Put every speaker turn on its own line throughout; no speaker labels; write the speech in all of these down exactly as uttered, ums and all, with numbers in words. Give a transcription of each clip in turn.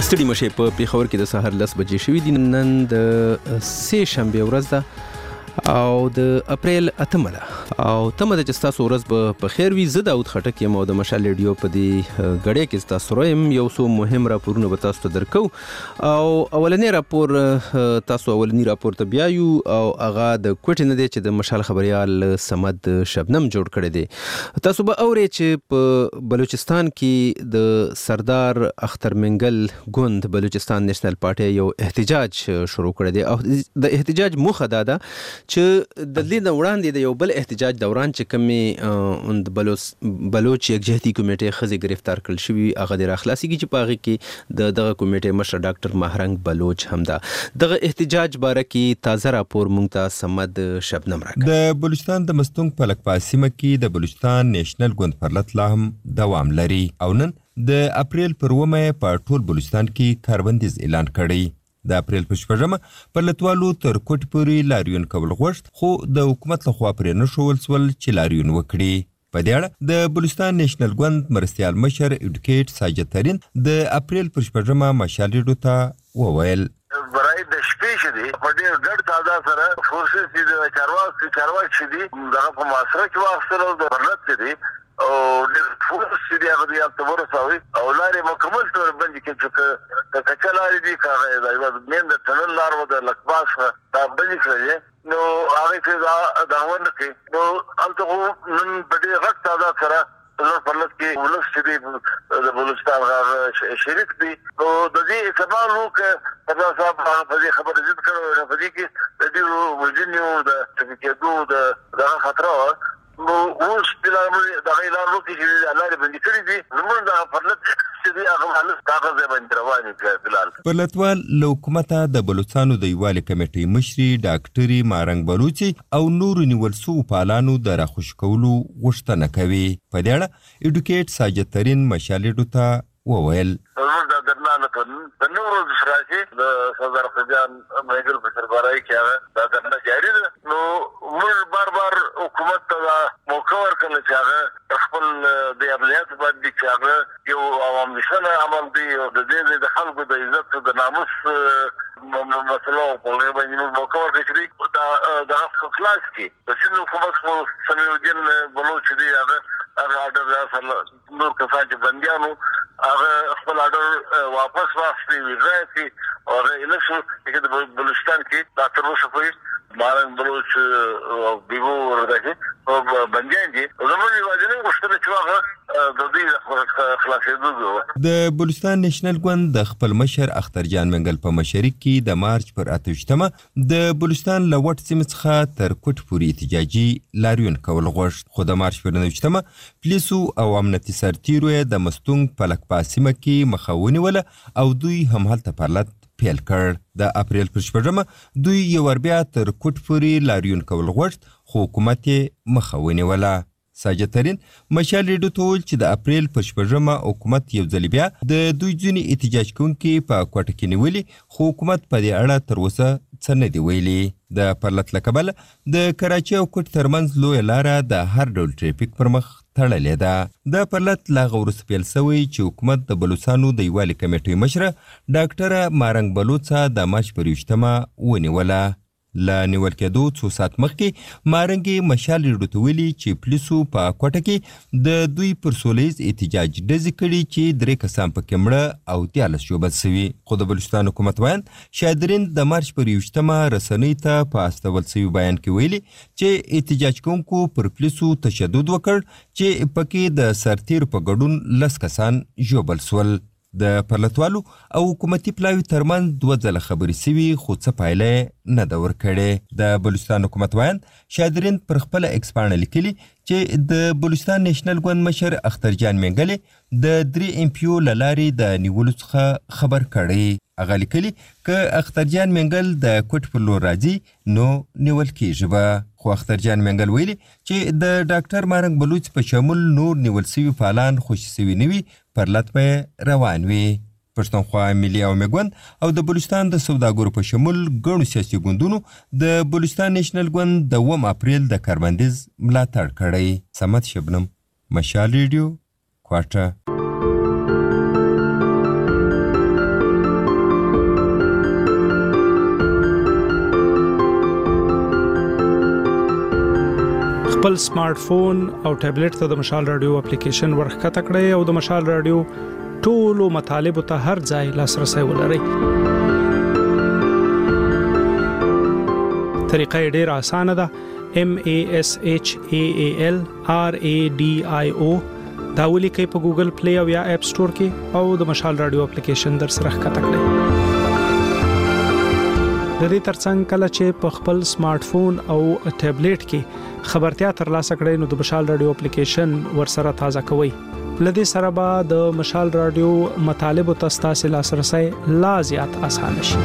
ستړي مشه په پیښور کې د سهار لس بجې شوې دي. نن د سه شنبه ورځ ده او د اپریل اتمه ده او تمه د تاسو ورځ په خیر وي. زه داود خټک یم او د مشال ریډیو په دې غړې کې تاسو رایم یو څو مهم راپورونه به تاسو ته درکو او اولنی راپور تاسو اولنی راپور ته بیا یو او هغه د کوټ نه دی چې د مشال خبريال سمد شبنم جوړ کړی دی. تاسو به اورئ چې په بلوچستان کې د سردار اختر منګل ګوند بلوچستان نېشنل پارټي یو احتجاج شروع کړی دی او د احتجاج موخه دا ده چې د دې نه وړاندې د یو بل احتجاج دوران چې کومې د بلوچ بلوچ یکجهتي کمیټې خزي گرفتار کړل شوی هغه د راخلاصيږي چې پاغي کې د دغه کمیټې مشر ډاکټر مهرنګ بلوچ همدا دغه احتجاج باره کې تازه راپور مونږ ته سمد شبنم راکړ. د بلوچستان د مستونګ په لکپاسیمه کې د بلوچستان نېشنل ګوند پرلط لا هم دوام لري او نن د اپریل پر اوومه په ټول بلوچستان کې کاربندیز اعلان کړی. د اپریل په شپږمه پرلطوالو تر کوټ پورې لاریون کول غوښت خو د حکومت لخوا پرې نه ښول سول چې لاریون وکړي. په دې اړه د بلوچستان نېشنل ګوند مرستیال مشر ایډوکیټ ساجد ترین د اپریل پر شپږمه مشال ریډیو ته وویل
برای د شپې چې دی په ډېر ګډ تعداد سره فورسز چې د چارواکي چارواکي چې دی دغه په معاصره کې واخیستل د پرلط چې دی او د فورس چې دی هغه د تبر ساوي او لارې مکمل تور باندې کې چې د کچلاري دی کاغه دا یو مين د تنل لار و د لکباس دا باندې کړی نو هغه چې دا ونه کې نو الته نن په دې غټ تعداد سره نو پرلط کې ولس چې دی د بلوچستان غا شریک دی او د دې سبب نو کې دا صاحب په دې خبره ضد کړو په دې کې د دې وژنیو د تفکیدو د دغه خطر نو اوس د دغه اعلان وکړي چې الله دې باندې کړی دي زموږ د پرلط چې دی هغه حالت کاغذ باندې رواني بلال
پرلطوال له حکومته د بلوچستانو د یووالي کمیټې مشري ډاکټري مارنګ بلوچي او نورو نیول سوو پالانو د راخوش کولو غوښتنه کوي. په دې اړه ایډوکیټ ساجد ترین مشال ریډیو ته وویل
د درنانه په نورو افراطي د سردار خجان مېګل په سربراهي کې دا درنه جاری ده. نو موږ بار بار حکومت ته موقع ورکړل چې هغه خپل د عملیات باندې چې هغه یو عوام نشانه عمل دی او د دې د خلکو د عزت د ناموس مسله په لور باندې موقع ورکړي دا د خلاص کې د سیمه حکومت خو سمیر الدین بلوچ دی هغه هغه اډر اصل نور کسان چې بنديانو هغه خپل اډر واپس واخلي ویځي او الکشن کې د بلوچستان کې دا تر اوسه پورې مارنګ بلوچ او بیبو ورته او بنديان دي زموږ واجبونه غوښتل چې هغه د دې خلاصېدو.
د بلوچستان نېشنل ګوند د خپل مشر اختر جان منګل په مشرۍ کې د مارچ پر اتهشتمه د بلوچستان له وټ سیمې څخه تر کوټ پورې احتجاجي لاریون کول غوښت خو د مارچ پر نهشتمه پولیسو او امنیتي سرتیرو د مستونګ په لکپاسیمه کې مخه ونیوله او دوی هم هلته پرلط پیل کړ. د اپریل پر شپږمه دوی یو ور بیا تر کوټ پورې لاریون کول غوښت خو حکومت یې مخه ونیوله. ساجد ترین مشال ریډیو ته وویل چې د اپریل پر شپږمه حکومت یو ځل بیا د دوی ځینې احتجاج کوونکي په کوټه کې نیولي خو حکومت په دې اړه تر اوسه څه نه دي ویلي. د پرلط له کبله د کراچۍ او کوټ ترمنځ لویه لاره د هر ډول ټریفیک پر مخ تړلې ده. د پرلط له هغه وروسته پیل سوی چې حکومت د بلوچستانو د یووالي کمیټې مشره ډاکټره مارنګ بلوچه د مارچ پر یوویشتمه ونیوله. له نیول کېدو څو ساعت مخکې مارنګې مشال ریډیو ته ویلي چې پولیسو په کوټه کې د دوی پر سولیز احتجاج ډزې کړي چې درې کسان پکې مړه او دیارلس ژوبل سوي. خو د بلوچستان حکومت ویاند شادرین د مارچ پر یوویشتمه رسنیو ته په استول سوي بیان کې ویلي چې احتجاج کوونکو پر پولیسو تشدد وکړ چې پکې د سرتیرو په ګډون لس کسان ژوبل سول. د پرلطوالو او حکومتي پلاوي ترمنځ دوه ځله خبرې سوي خو څه پایله نه ده ورکړې. د بلوچستان حکومت ویاند شادرین پر خپله ایکس پاڼه لیکلي چې د بلوچستان نېشنل ګوند مشر اختر جان منګل د درې ام پی او له لارې د نیولو څخه خبر کړی. هغه لیکلي که اختر جان منګل د کوټ پر لور راځي نو نیول کیږي به. خو اختر جان منګل ویلي چې د ډاکټر مارنګ بلوچ په شمول نور نیول سوي فعالان خوشي سوي نه وي پرلط به روان وي. پښتونخوا ملي عوامي ګوند او د بلوچستان د سوداګرو په شمول ګڼو سیاسي ګوندونو د بلوچستان نېشنل ګوند د اووم اپریل د کاربندیز ملاتړ کړی. سمد شبنم مشال ریډیو کوټه.
خپل سمارټ فون او ټابلیټ ته د مشال رادیو اپلیکیشن ورښکته کړئ او د مشال رادیو ټولو مطالبه ته هر ځای لاسرسي ولرئ. طریقه ډېره اسانه ده. M A S H A A L R A D I O دا ولیکئ په ګوګل پلی او یا اپ سٹور کې او د مشال رادیو اپلیکیشن در سره ښکته کړئ. د دې ترڅنګ کله چې په خپل سمارټ فون او ټابلیټ کې خبرتیا ترلاسه کړئ نو د مشال رادیو اپلیکیشن ورسره تازه کوئ. لدې سره به د مشال رادیو مطالب او تاسو لاسرسي لا زیات اسانه شي.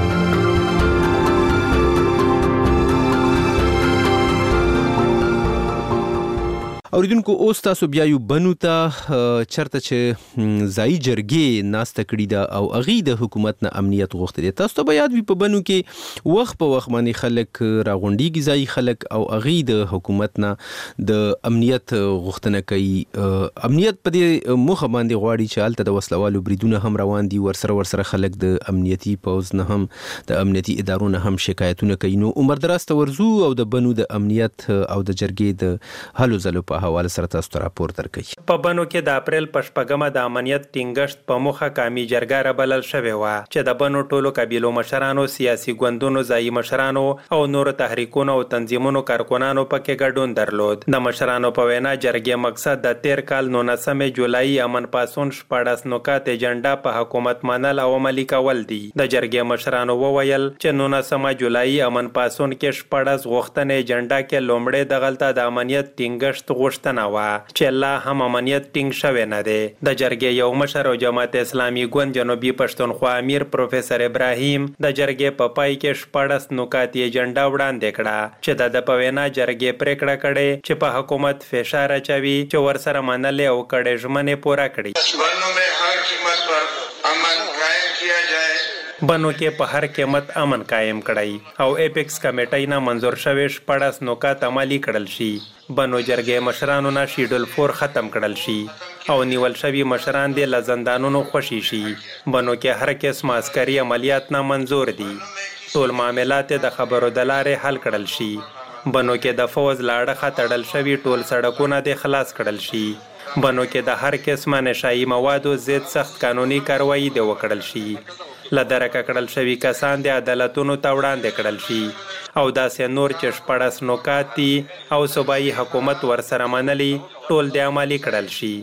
اوریدونکو اوس تاسو بیا یو بنو ته چرته چې ځای جرګې ناسته کړې ده او اغي د حکومت نه امنیت غوښتي دي. تاسو ته به یاد وي په بنو کې وخت په وخت باندې خلک راغونډيږي ځای خلک او اغي د حکومت نه د امنیت غوښتنه کوي. امنیت په دې مخه باندې غواړي چې حالت د وسلوالو بریدونه هم روان دي، ورسره ورسره خلک د امنیتي پوز نه هم د امنیتي ادارو نه هم شکایتونه کوي. نو عمر دراز ته ورزو او د بنو د امنیت او د جرګې د هلو ځلو په حواله سره تاسو ته راپور درکړي.
په بنو کې د اپریل په شپږمه د امنیت ټینګښت په مخه قومي جرګه رابلل شوې وه چې د بنو ټولو قبیلو مشرانو، سیاسي ګوندونو، ځایي مشرانو او نورو تحریکونو او تنظیمونو کارکونانو پکې ګډون درلود. د مشرانو په وینا جرګې مقصد د تیر کال نولسمې جولای امن پاسون شپاړس نکات ایجنډا په حکومت منل او عملي کول دي. د جرګې مشرانو وویل چې نولسمه جولای امن پاسون کې شپاړس غوښتنې ایجنډا کې لومړی دغلطه د امنیت ټینګښت غوښتنه وه چې لا هم امنیت ټینګ شوی نه دی. د جرګې یو مشر او جماعت اسلامي ګوند جنوبي پښتونخوا امیر پروفیسور ابراهیم د جرګې په پای کې شپاړس نکات ایجنډا وړاندې کړه چې د په وینا جرګې پریکړه کړې چې په حکومت فشار اچوي چې ورسره منلې او کړې ژمنې پوره کړي.
بنو میں ہر قیمت پر امن قائم کیا جائے.
بنو کې په هر قیمت امن قائم کړی او ایپکس کمیټۍ نه منظور شوی شپاړس نکات عملي کړل شي. بنو جرګې مشرانو نه شیډول فور ختم کړل شي او نیول شوي مشران دې له زندانونو خوشي شي. بنو کې هر قسم عسکري عملیات نه منظور دي. ټول معاملات د خبرو د لارې حل کړل شي. بنو کې د فوز لاړه تړل شوي ټول سړکونه دې خلاص کړل شي. بنو کې د هر قسمه نشایي موادو ضد سخت قانوني کاروایی دې وکړل شي. لدرکه کړل شوي کسان د عدالتونو ته وړاندې کړل شي او داسې نور چې شپاړس نکات دي او صوبایي حکومت ورسره منلي ټول د عملي کړل شي.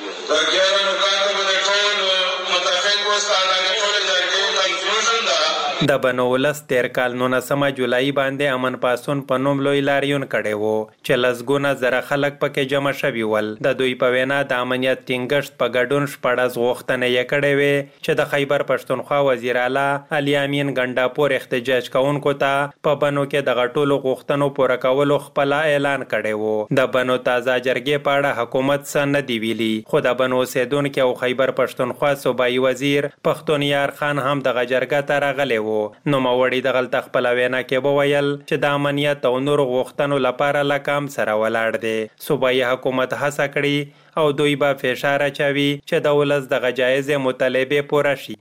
د بنو ولس تیر کال نولسمه جولای باندې امن پاسون په نوم لوی لاریون کړی وو چې لسګونه زره خلک پکې جمع شوي ول. د دوی په وینا د امنیت ټینګښت په ګډون شپاړس غوښتنې یې کړې وې چې د خیبر پښتونخوا وزیر اعلی علي امین ګنډاپور احتجاج کوونکو ته په بنو کې د غټولو غوښتنو پوره کولو خپل اعلان کړی وو. د بنو تازه جرګې په اړه حکومت څه نه دی ویلي، خو د بنو اوسېدونکي او خیبر پښتونخوا صوبایي وزیر پښتون یار خان هم دغه جرګه ته راغلی و. نو موړي دغلته خپل وینا کې وویل چې د امنیت او نور غوښتنو لپاره لکام سره ولاړ دی. صوبایي حکومت هڅه کړي او دوی به فشار اچوي چې د ولس دغه جایزې مطالبې پوره شي.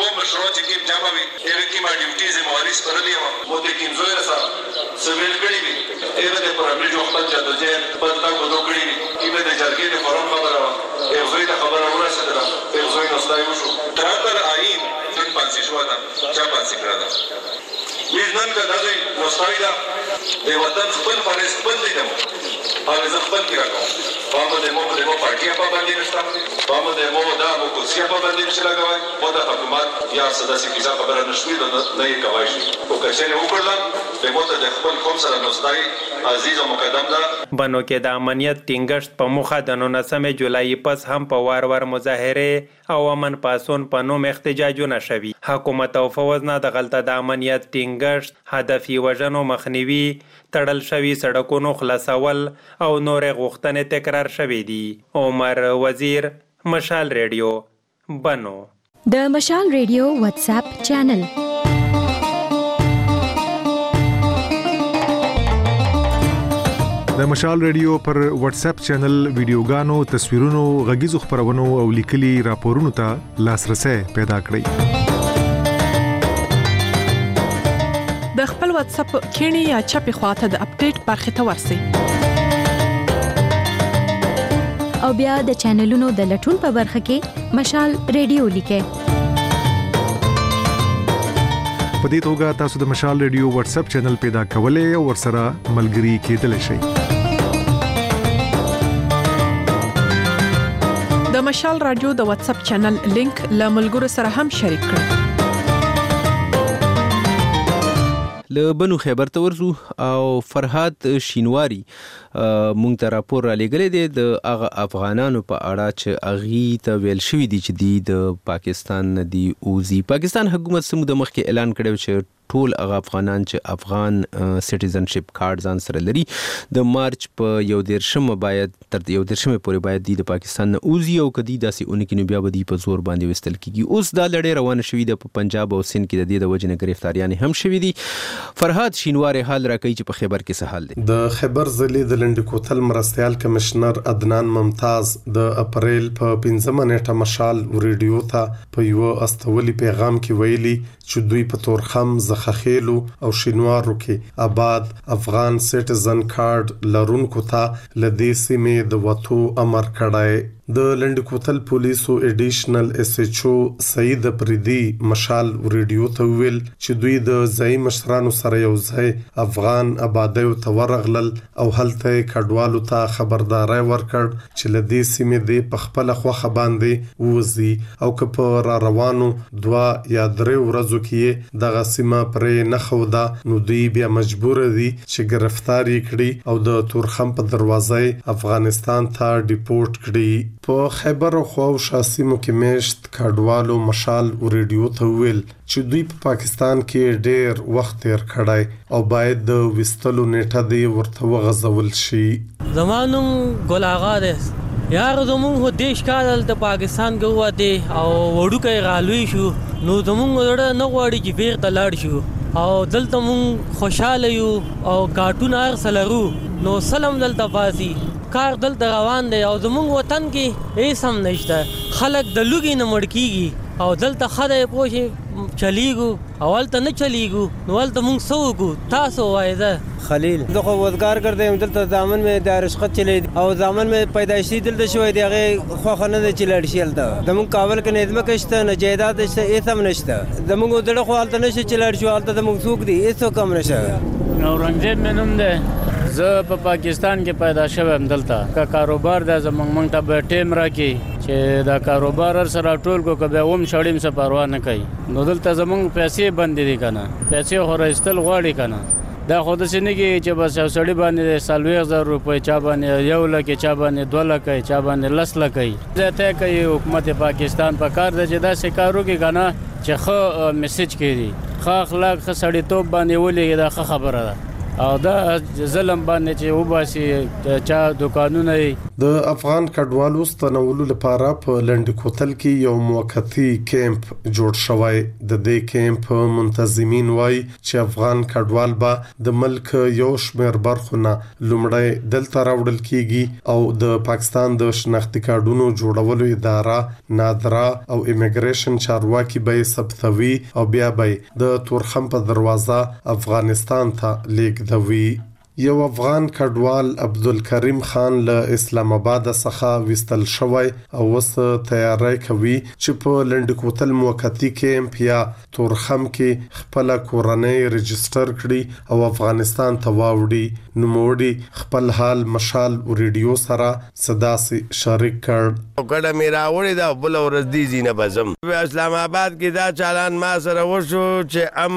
ویژنن که دا دوی نوستاوی دا د وطن خپل فارس خپل دی دمو حافظ خپل کی راکوم فامو د مو د مو پارټیا پابندی نشته، فامو د مو دا مو کوسیا پابندی نشته لګوي. مو د حکومت یا صداسي کیسه خبره نشوي نه نه کوي شي او کچې وکړل د مو د خپل قوم سره نوستای عزیز او مقدم ده.
بنو کې د امنیت ټینګښت په مخه د نولسمې جولای پس هم په وار وار مظاهره او امن پاسون په نوم احتجاجونه شوي. حکومت او فوز نه د غلطه د امنیت ټینګښت هدفي وژنو مخنیوي، تړل شوي سړکونو خلاصول او نور غوښتنې تکرار شوي دي. عمر وزیر، مشال ریډیو، بنو.
د مشال ریډیو واتس اپ چینل
د مشال ریډیو پر واتس اپ چینل ویډیوګانو، تصویرونو، غږیزو خبرونو او لیکلي راپورونو ته لاسرسي پیدا کړئ.
د خپل واتس اپ کینی یا چپی خواته د اپډیټ برخه ته ورسئ.
او بیا د چینلونو د لټون په برخه کې مشال ریډیو لیکه.
په دې توګه تاسو د مشال ریډیو واتس اپ چینل پیدا کولای او ورسره ملګري کېدلی شئ.
د مشال رادیو د واتس اپ چینل لینک له ملګرو سره هم شریک کړئ.
له بنو خیبر ته ورزو او فرهاد شینواری مونږ ته راپور را لګلې دي د هغه افغانانو په اړه چې اغي ته ویل شوی دي چې دی د پاکستان دی اوزي. پاکستان حکومت سمو د مخ کې اعلان کړو چې ټول هغه افغانان چې افغان سټیزنشپ کارت ځان سره لري د مارچ په یو دیرشم باید تر یو دیرشم پورې باید دی د پاکستان نه اوزي او کدي داسې اونکې نو بیا به دی په زور باندې وستل کیږي. اوس دا لړۍ روانه شوې ده په پنجاب او سند کې د دې د وجې نه گرفتاریان هم شوې دي. فرهاد شینواری حال راکوي چې په خیبر کې څه حال دی.
د خیبر ضلع د لنډ کوتل مرستيال کمشنر عدنان ممتاز د اپریل په پنځمه نیټه مشال ریډیو ته په یو استولي پیغام کې ویلي چې دوی په تورخم زخخیلو او شینوارو کې آباد افغان سټیزن کارت لرونکو ته لدې سیمې د وټو امر کړای. د لنډ کوتل پولیسو ایډیشنل اس ایچ او سعید پریدي مشال ریډیو ته ویل چې دوی د ځای مشرانو سره یو ځای افغان آبادیو ته ورغلل او هلته کډوالو ته خبرداري ورکړ چې لدې سیمې د پخپل خوخه باندې وځي او که په را روانو دوا یا درې ورځو کې دغه سیمه پرې نه خوده نو دوی بیا مجبور دي چې گرفتاری کړي او د تورخم په دروازه افغانستان ته ډیپورټ کړي. په خیبر او خواوشا سیمو کې میشت کډوالو مشال ریډیو ته ویل چې دوی په پاکستان کې ډېر وخت تیر کړای او باید د وستلو نیټه دی ورته وغځول شي.
زمانم ګل آغا ده یار زمون هو دیش کال د پاکستان ګوا دی او وړو کې غالوي شو نو زمون وړه نه غواړي چې بیر تلاړ شو او دلته مون خوشاله یو او کارټون هر سلرو نو سلام دلته پاسي کار دلته روان دی او زمونږ وطن کې هیڅ هم نشته. خلک د لوګي نه مړ کیږي او دلته خدای پوښي چلیګو اول ته نه چلیګو نو ولته مونږ سوګو تاسو وایده
خلیل دغه وزګار کړم دلته ځامن مې د رشقت چلی او ځامن مې پیدایشي دلته شوې دی هغه خو نه د چلړ شیل دا زمون کابل کې نظم کشته نه جیداد شته هیڅ هم نشته زمونږ دغه خو حالت نشي چلړ شو حالت زمونږ سوق دی هیڅ کم نشه.
اورنګزیب منوم ده زه په پاکستان کې پیدا شوم دلته کا کاروبار د زمونږ مونږ ته به ټیم راکې چې دا کاروبار سره ټول کو کبه اوم شړیم څه پروا نه کوي نو دلته زمونږ پیسې بندې دي کنه پیسې خو راستل غواړي کنه دا خو د سینګي چې بس یو سړی باندې سالوي هزار روپۍ چا باندې یو لکه چا باندې دوه لکه چا باندې لس لکه ځته کوي حکومت پاکستان په کار د چې دا سکارو کې کنه چې خو میسج کړي خو اخلاق خو سړی توپ باندې ولې دا خبره ده او دا ظلم باندې چې وباسي چا دکانونه
د افغان کډوالو ستنولو لپاره په لنډ کوتل کې یو موقتی کیمپ جوړ شوی. د دې کیمپ منتظمین وای چې افغان کډوال به د ملک یو شمېر برخونه لومړی دلته راوړل کیږي او د پاکستان د شناختی کارډونو جوړولو اداره نادرا او امیګریشن چارواکي به ثبتوي او بیا به د تورخم په دروازه افغانستان ته لیږدوي. یو افغان کډوال عبدالکریم خان له اسلام آباد څخه وستل شوی او وس تیاری کوي چې په لنډ کوتل موقتی کیمپ یا تورخم کې خپل کورنۍ رجستر کړي او افغانستان ته واوړي. نو موړي خپل حال مشال ریډیو سره صدا سي شریک کړ.
کډه میرا وړي دا بل ورځ دي زینه بزم اسلام آباد کې دا چالان ما سره وشو چې ام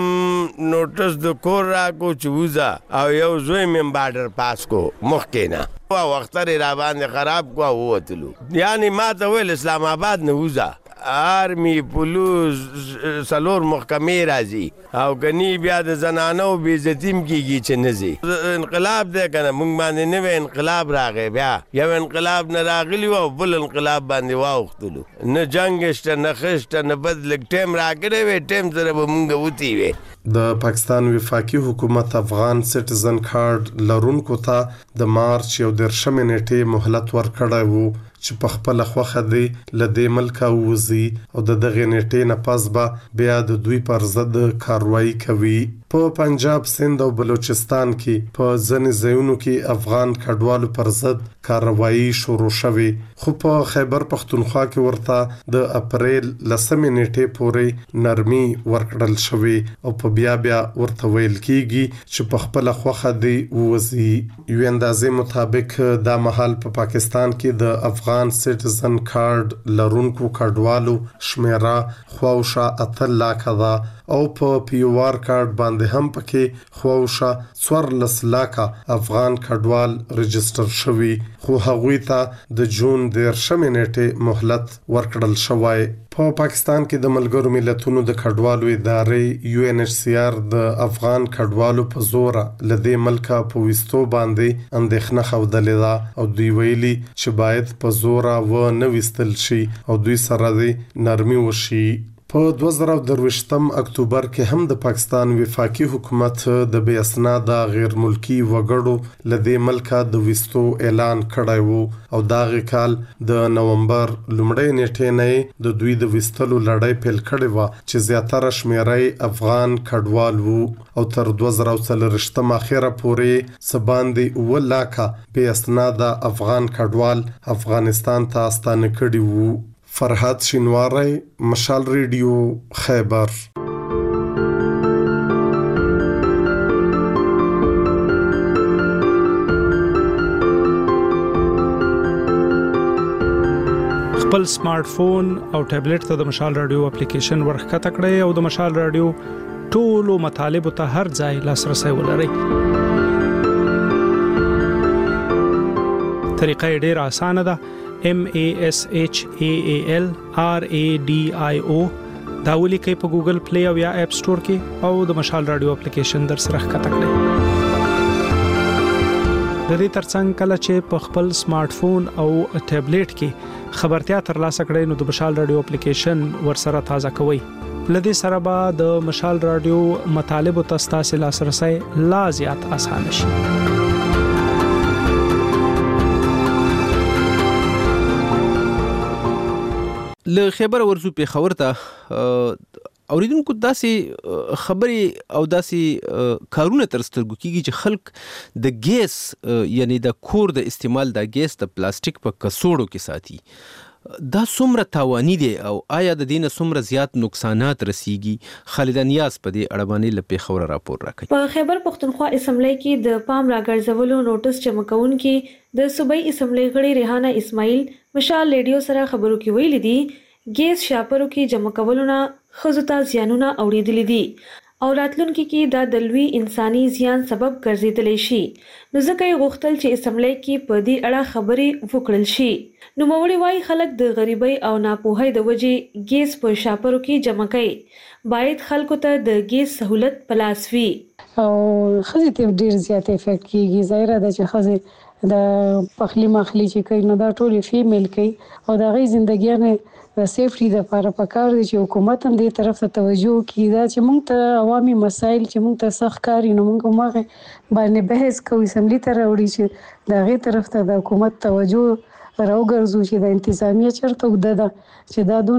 نوټس د کور را کو چوزا او یو زوی من بارډر پاس کو مخکینا او وخت را باندې خراب کو ووتلو یعنی ما ته ویل اسلام آباد نه وزا آرمی پولیس سلور محکمې راځي او غنی بیا د زنانو بې عزتیم کیږي چې نزي انقلاب دی کنه مونږ باندې نوې انقلاب راغی بیا یو انقلاب نه راغلی او بل انقلاب باندې واوختلو نه جنگ شته نه خشته نه بدل ټیم راګړې وې ټیم سره به مونږ وتی وې.
د پاکستان وفاقي حکومت افغان سټیزن کارت لرونکو ته د مارچ یو درشمې نیټې مهلت ورکړی وو چې په خپل خوخه دی لدې ملک ووزي او د دغه نیټې نه پس به بیا د دوی پر ضد کاروایی کوي. په پنجاب سند او بلوچستان کې په ځینې ځایونو کې افغان کډوالو پر ضد کاروایی شروع شوې خو په خیبر پختونخوا کې ورته د اپریل لسمې نیټې پورې نرمي ورکړل شوې او په بیا بیا ورته ویل کیږي چې په خپل خوخه دی ووزي. یو اندازې مطابق دا مهال په پا پاکستان کې د افغان سټیزن کارت لرونکو کډوالو شمیره خواوشا اته لاکه ده او په پی او آر کارت باندې هم پکې خواوشا څوارلس لاکه افغان کډوال رجستر شوي خو هغوی ته د جون دیرشمې نیټې مهلت ورکړل شوی. په پاکستان کې د ملګرو ملتونو د کډوالو ادارې یو ان ایچ سی آر د افغان کډوالو په زور لدې ملک په وستو باندې اندېښنه خوده ده او دوی ویلي چې باید په زور و نه وستل شي او دوی سره د نرمي وشي. په دوه زره درویشتم اکتوبر کې هم د پاکستان وفاقي حکومت د بې اسناده غیر ملکی وګړو لدې ملک د وستو اعلان کړی وو او دغه کال د نومبر لومړۍ نیټې نه د دوی د وستلو لړۍ پیل کړې و چې زیاتره شمیرې افغان کډوال وو او تر دوه زره څلورویشتم اخره پورې سباندې اوه لاکه بې اسناده افغان کډوال افغانستان ته ستانه کړي وو. فرحات شینواری، مشال ریډیو، خیبر.
خپل سمارټ فون او ټابلیټ ته د مشال رادیو اپلیکیشن ورخکته کړئ او د مشال رادیو ټولو مطالبه ته هر ځای لاسرسي ولرئ. طریقه ډیره اسانه ده. M A S H A A L R A D I O دا ولیکئ په ګوګل پلی او یا اپ سٹور کې او د مشال رادیو اپلیکیشن در سره ښکته کړئ. د دې ترڅنګ کله چې په خپل سمارټ فون او ټابلیټ کې خبرتیا ترلاسه کړئ نو د مشال رادیو اپلیکیشن ورسره تازه کوئ. لدې سره به د مشال رادیو مطالب او تاسو لاسرسي لا زیات اسانه شي.
له خیبر ورزو په خبر ته اوریدونکو داسې خبرې او داسې کارونه تر سترګو کیږي چې خلک د ګیس یعنی د کور د استعمال د ګیس د پلاستیک په کڅوړو کې ساتي. دا څومره تاواني دي او آیا د دې نه څومره زیات نقصانات رسیږي؟ خالد نیاز په دې اړه باندې له خبره راپور راکړي.
په خیبر پختونخوا اسمبلی کې د پام راګرځولو نوټس چمکون کې د صوبایي اسمبلی غړي ریحانه اسماعیل مشال ریډیو سره خبرو کې ویلي دي ګیس شاپرو کې جمع کولو نه ښځو ته زیانونه اوریدلي دي او راتلونکي کې دا د لوی انساني زیان سبب ګرځیدلی شي. نو ځکه یې غوښتل چې اسمبلی کې په دې اړه خبرې وکړل شي. نوموړي وايي خلک د غریبۍ او ناپوهۍ د وجې ګیس په شاپرو کې جمع کوي. باید خلکو ته د ګیس سہولت په لاس وي
او ښځې ته ډېر زیات افیکټ کیږي. ظاهره ده چې ښځې د پخلی مخلی چې کوي نو دا ټولې فیمیل کوي او د هغې زندګیانې د سیفټي لپاره پکار دي چې حکومت هم دې طرف ته توجه وکړي. دا چې موږ ته عوامي مسایل چې موږ ته سخت کاري نو موږ هماغې باندې بحث کوو اسمبلی ته راوړي چې د هغې طرف ته د حکومت توجه راوګرځو چې د انتظامیه چېرته اوږده ده چې دا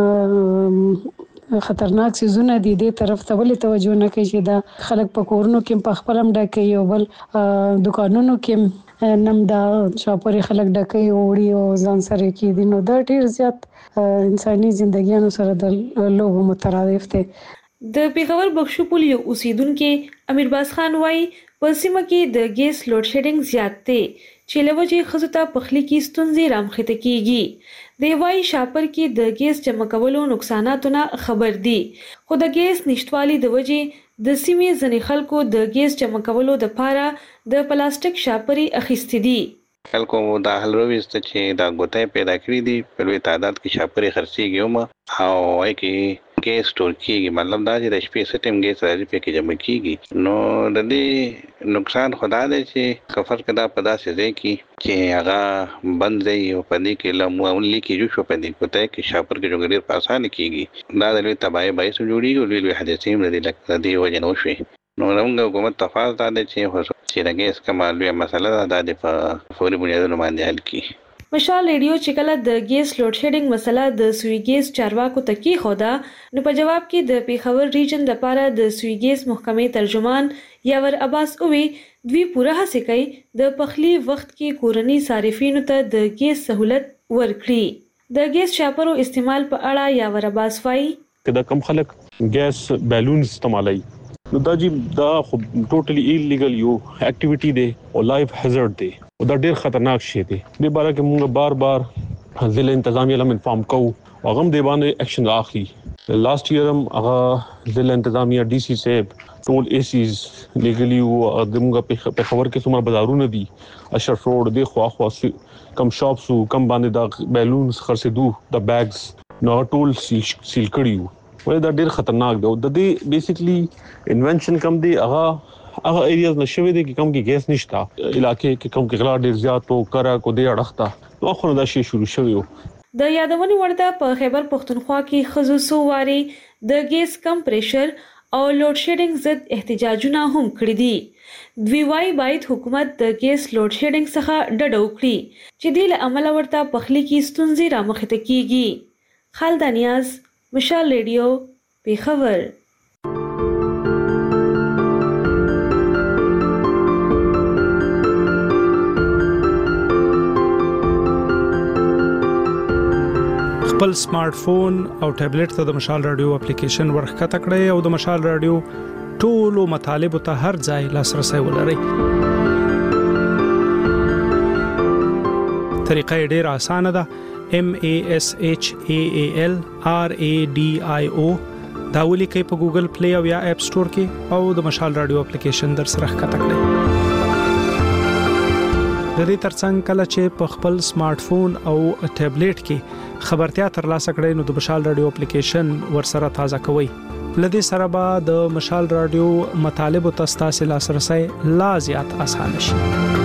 دونه خطرناک سيزونه دي دې طرف ته ولې توجه نه کوي چې دا خلک په کورونو کې په خپل هم ډکوي او بل دکانونو کې نم دا شاپوري خلک ډکوي وړي او ځان سره کېدي. نو دا ډېر زیات انساني زندګیانو سره د لوبو مترادف دی.
د پیښور بخشو پل یو اوسیدونکو امیر باز خان وايي په سیمه کې د ګیس لوډ شیډینګ زیات دی چې لوجه خزو ته پخلی کې ستونزې رامخته کیږي. دی وايي شاپر کې د ګیس جمع کولو نقصاناتونه خبر دي خو د ګیس نشټوالي د وجې د سیمې ځنې خلکو د ګیس جمع کولو د پاره د پلاستیک شاپري اخیستې دي.
خلکو دا حل وروسته چې دا ګوتې پیدا کړې دي په لوی تعداد کې شاپري خرڅېږي او هغې کې ګیس سټور کېږي. مطلب دا چې د شپې څه ټایم ګیس راځي پکې جمع کېږي. نو د دې نقصان خو دا دی چې که فرق دا په داسې ځای کې چې هغه بند دی او په دې کې له معمول لیکې جوړ شو په دې ګوتې کې شاپر کې جوړ ډېر په اسانه کېږي. دا د لوی تباهۍ باعث جوړېږي او لوی لوی حادثې هم د دې وجې نه وشوې. نو زموږ حکومت تفاظ دا دی چې چې د ګیس کومه لویه مسله ده دا د په فوري بنیادونو باندې حل کړي.
مشال ریډیو چې کله د ګیس لوډ شیډینګ مسله د سوي ګیس چارواکو ته کېښوده نو په جواب کې د پیښور ریجن لپاره د سوي ګیس محکمې ترجمان یاور عباس اوی دوی پوره هڅه کوي د پخلی وخت کې کورني صارفینو ته د ګیس سہولت ورکړي. د ګیس شاپرو استعمال په اړه یاور عباس وايي
کدا کم خلک ګیس بیلون استعمالوي نو دا جی دا خو ټوټلی ایلیګل یو اکټیویټی دی او لایف هازارد دی او دا ډیر خطرناک شی دی. د باره کې موږ بار بار ضلع انتظامیه لم انفارم کوو او هغه د باندې اکشن اخلي. لاست ایئر هم هغه ضلع انتظامیه ډي سي صاحب ټول ایسیز لیګلی او دموږ په خبر کې څومره بازارونه دي اشرف روډ دی خو خو کم شاپس کم باندې دا بیلونز خرڅېدو د بیگز نو ټول سیل کړیو ولې دا ډیر خطرناک دی. د دې بیسیکلی انوینشن کم دی هغه هغه ایریاز نشوي دي کې کم کې ګیس نشتا علاقې کې کم کې غلا ډیر زیات او کرا کو دی اړختا نو خو دا شی شروع شوی.
د یادونې وړ ده په خیبر پښتونخوا کې ښځو څو واري د ګیس کم پریشر او لوډ شیډینګ ضد احتجاجونه هم کړي دي. دوی وايي باید حکومت د ګیس لوډ شیډینګ څخه ډډه وکړي چې دې له امله ورته پخلی کې ستونزې رامخته کیږي. خالد نیاز، مشال ریډیو، پیښور.
خپل سمارټ فون او ټابلیټ ته د مشال رادیو اپلیکیشن ورخکته کړئ او د مشال رادیو ټولو مطالبه ته هر ځای لاسرسي ولرئ. طریقه ډیره اسانه ده. M A S H A A L R A D I O دا ولیکئ په ګوګل پلی او یا اپ سٹور کې او د مشال رادیو اپلیکیشن در سره ښکته کړئ. د دې ترڅنګ کله چې په خپل سمارټ فون او ټابلیټ کې خبرتیا ترلاسه کړئ نو د مشال رادیو اپلیکیشن ورسره تازه کوئ. لدې سره به د مشال رادیو مطالب او تاسو لاسرسي لا زیات اسانه شي.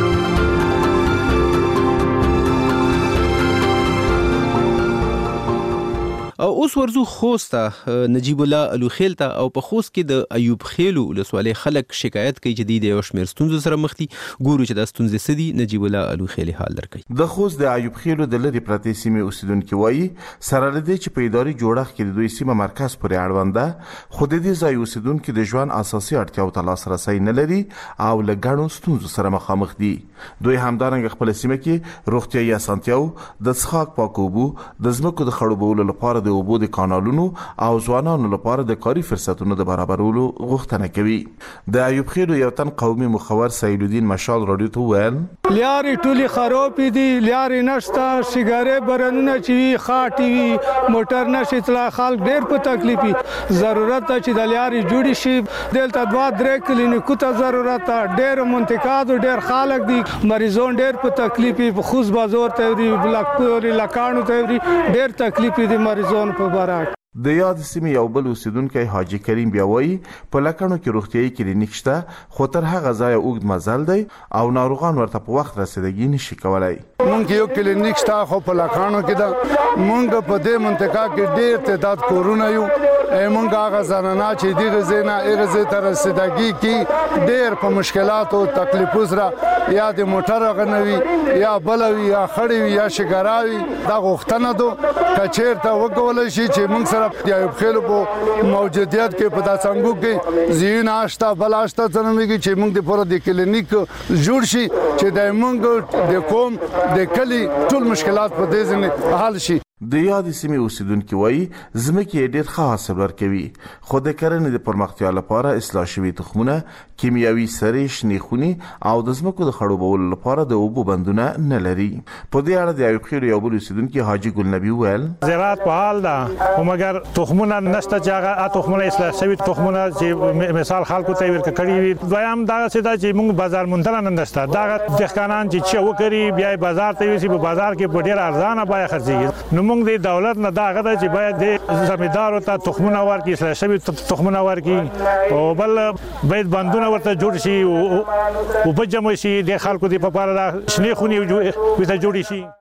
اوس ورزو خوست نجیب الله الوخیل ته او په خوست کې د ایوب خیلو ولسوالۍ خلک شکایت کوي چې د یو شمېر ستونزو سره مخ دي. ګورو چې د ستونزې سدي نجیب الله الوخیل حال درکړي.
د خوست د ایوب خیلو د لری پرتې سیمې اوسیدونکو وایي سره لدی چې په اداري جوړښت کې د دوی سیمه مرکز پورې اړوند ده خو د دې ځای اوسیدونکو د ژوند اساسي اړتیاو ته لاسرسي نه لري او لګړو ستونزو سره مخامخ دي. دوی همدارنګ خپل سیمه کې روغتيایي اسانتیاو د څښاک پاکوبو د ځمکو د خړوبولو لپاره د اوبو د کانالونو او ځوانانو لپاره د کاري فرصتونو د برابرولو غوښتنه کوي. د ایوب خیلو یو تن قومي مخور سعید الدین مشال رادیو ته ویل
لیاري ټولي خراب دي، لیاري نشته، شګاره برنونه چې خاطي وي موټر نشي تلا خلک ډېر په تکلیفي ضرورت ته چې د لیاري جوړی شي. دلته دوا درې کلینیکو ته ضرورت ده. ډېر منطقات ډېر خلک دي مریضون ډېر په تکلیفي په خوز بازار ته وي بلکپوري لکانو ته وي ډېر تکلیفي دي مریضون په بارک.
د یاد سیمې یو بل اوسیدونکو حاجی کریم بیا وایي په لکانو کې روغتيایي کلینیک شته خو تر هغه ځای اوږد مزل دی او ناروغان ورته په وخت رسیدګي نشي کولای.
مونږ یو کلینیک شته خو په لکانو کې ده. مونږ په دې منطقه کې ډېر تعداد کورونه یو مونږ هغه زنانه چې دغه زینا اغه تر رسیدګي کې ډېر په مشکلات او تکلیفو سره یا د موټر غنوي یا بلوي یا خړې یا شګراوي دا غوښتنه دو کچیر ته وګول شي چې مونږ سره د ایوب خیلو په موجودیت کې په داسنګو کې زین آشتا بل آشتا څنګه چې موږ د پوره د کلینیک جوړ شي چې د موږ د قوم د کلی ټول مشکلات په دې ځنه حل شي.
د یاد سیمې اوسیدونکو وایي ځمکې ډېر ښه حاصل ورکوي خو د کرنې د پرمختیا لپاره اصلاح شوي تخمونه کیمیاوي سرې شنې خونې او د ځمکو د خړوبولو لپاره د اوبو بندونه نه لري. په دې اړه د ایوب خیلو یو بل اوسیدونکو حاجی ګل نبی ویل
زراعت په حال ده او مګر تخمونه نشته چې هغه تخمونه اصلاح شوي تخمونه چې مثال خلکو ته ورکړي وي. دویم دا څه ده چې موږ بازار مونته نه نشته دا دهقانان چې چې وکړي بیا بازار ته وي په بازار کې په ډېر ارزانه بیا خرڅيږي. نو موږ د دولت نه دا غدا چې باید د زمیندارو ته تخمونه ورکړي اصلاح شوي تخمونه ورکړي او بل باید بندونه ورته جوړ شي او په جمع شي د خلکو د په پاره شنې خونې ورته جوړ شي.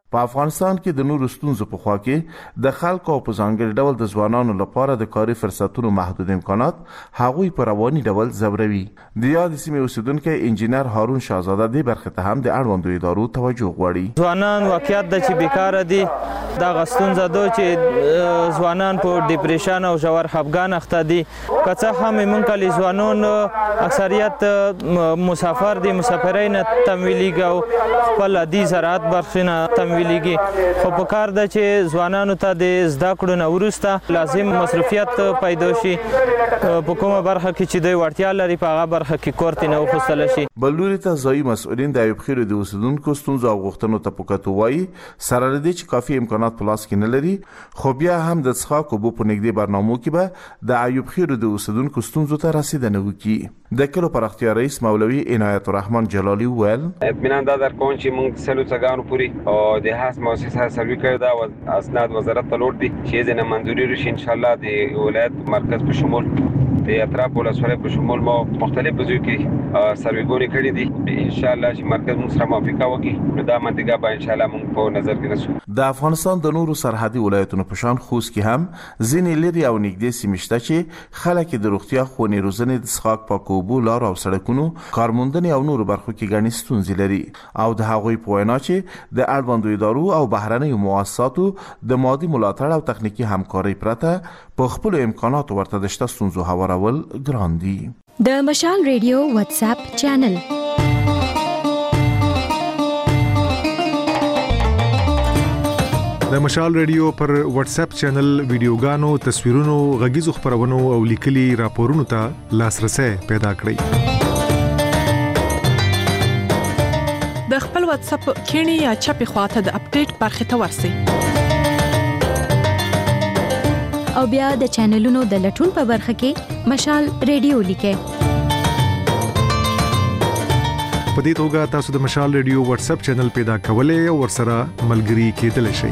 په افغانستان کې د نورو ستونزو په خوا کې د خلکو او په ځانګړي ډول د ځوانانو لپاره د کاري فرصتونو محدود امکانات هغوی په رواني ډول ځوروي. د یادې سیمې اوسیدونکی انجینر هارون شاهزاده دې برخې ته هم د اړوندو ادارو توجه غواړي.
ځوانان واقعیت د چې بیکاره دي دا غستونزه ده چې ځوانان په ډیپریشن او ژور خفګان اخته دي. که څه هم موږ کلی ځوانان اکثریت مسافر دي، مسافرین تمویلیږي او خپل عادي زراعت برخې نه تمویلیږي، خو په کار ده چې ځوانانو ته د زده کړو نه وروسته لازم مصروفیت پیدا شي په کومه برخه کې چې دوی وړتیا لري په هغه برخه کې کور ته نه وخوستل شي.
بل لوري ته ځایي مسؤلین د ایوب خیل د اوسیدونکو ستونزو او غوښتنو ته په کتو وایي سره لري چې کافي امکانات په لاس کې نه لري، خو بیا هم د څښاک اوبو په نږدې برنامو کې به د ایوب خیل د اوسیدونکو ستونزو ته رسیدنه وکړي. د کلو پراختیا رئیس مولوي عنایت الرحمن جلالی وویل
اطمینان دا درکوم چې موږ سلو څنګهانو پوری او د هاس مؤسسه سروي کړی دا او اسناد وزارت ته لور دي چې زنه منځوري رشي ان شاء الله د ولایت مرکز په شمول د اطراف ولسوالۍ په شمول مو مختلف بځو کې سرویګوري کړی دي. ان شاء الله چې مرکز موږ سره موافقه وکړي نو دا منطقه به ان شاء الله موږ په نظر کې نسو.
د افغانستان د نورو سرحدي ولایتونو په شان خوست کې هم ځینې لري او نږدې سیمې شته چې خلک د روغتیا خونې روزنې د څښاک پاکو اوبو لار او سړکونو کارموندنې او نورو برخو کې ګڼې ستونزې لري او د هغوی په وینا چې د اړوندو ادارو او بهرنیو مؤسساتو د مادي ملاتړ او تخنیکی همکارۍ پرته په خپل امکاناتو ورته د شته ستونزو هوارول ګران دي.
د مشال ریډیو واتس اپ چینل
د مشال ریډیو پر واتس اپ چینل ویډیوګانو، تصویرونو، غږیزو خبرونو او لیکلي راپورونو ته لاسرسي پیدا کړئ.
د خپل واتس اپ کینی یا چپی خواته د اپډیټ برخه ته ورسئ
او بیا د چینلونو د لټون په برخه کې مشال ریډیو لیکئ.
په دې توګه تاسو د مشال ریډیو واتس اپ چینل پیدا کولای او ورسره ملګري کېدلی شئ.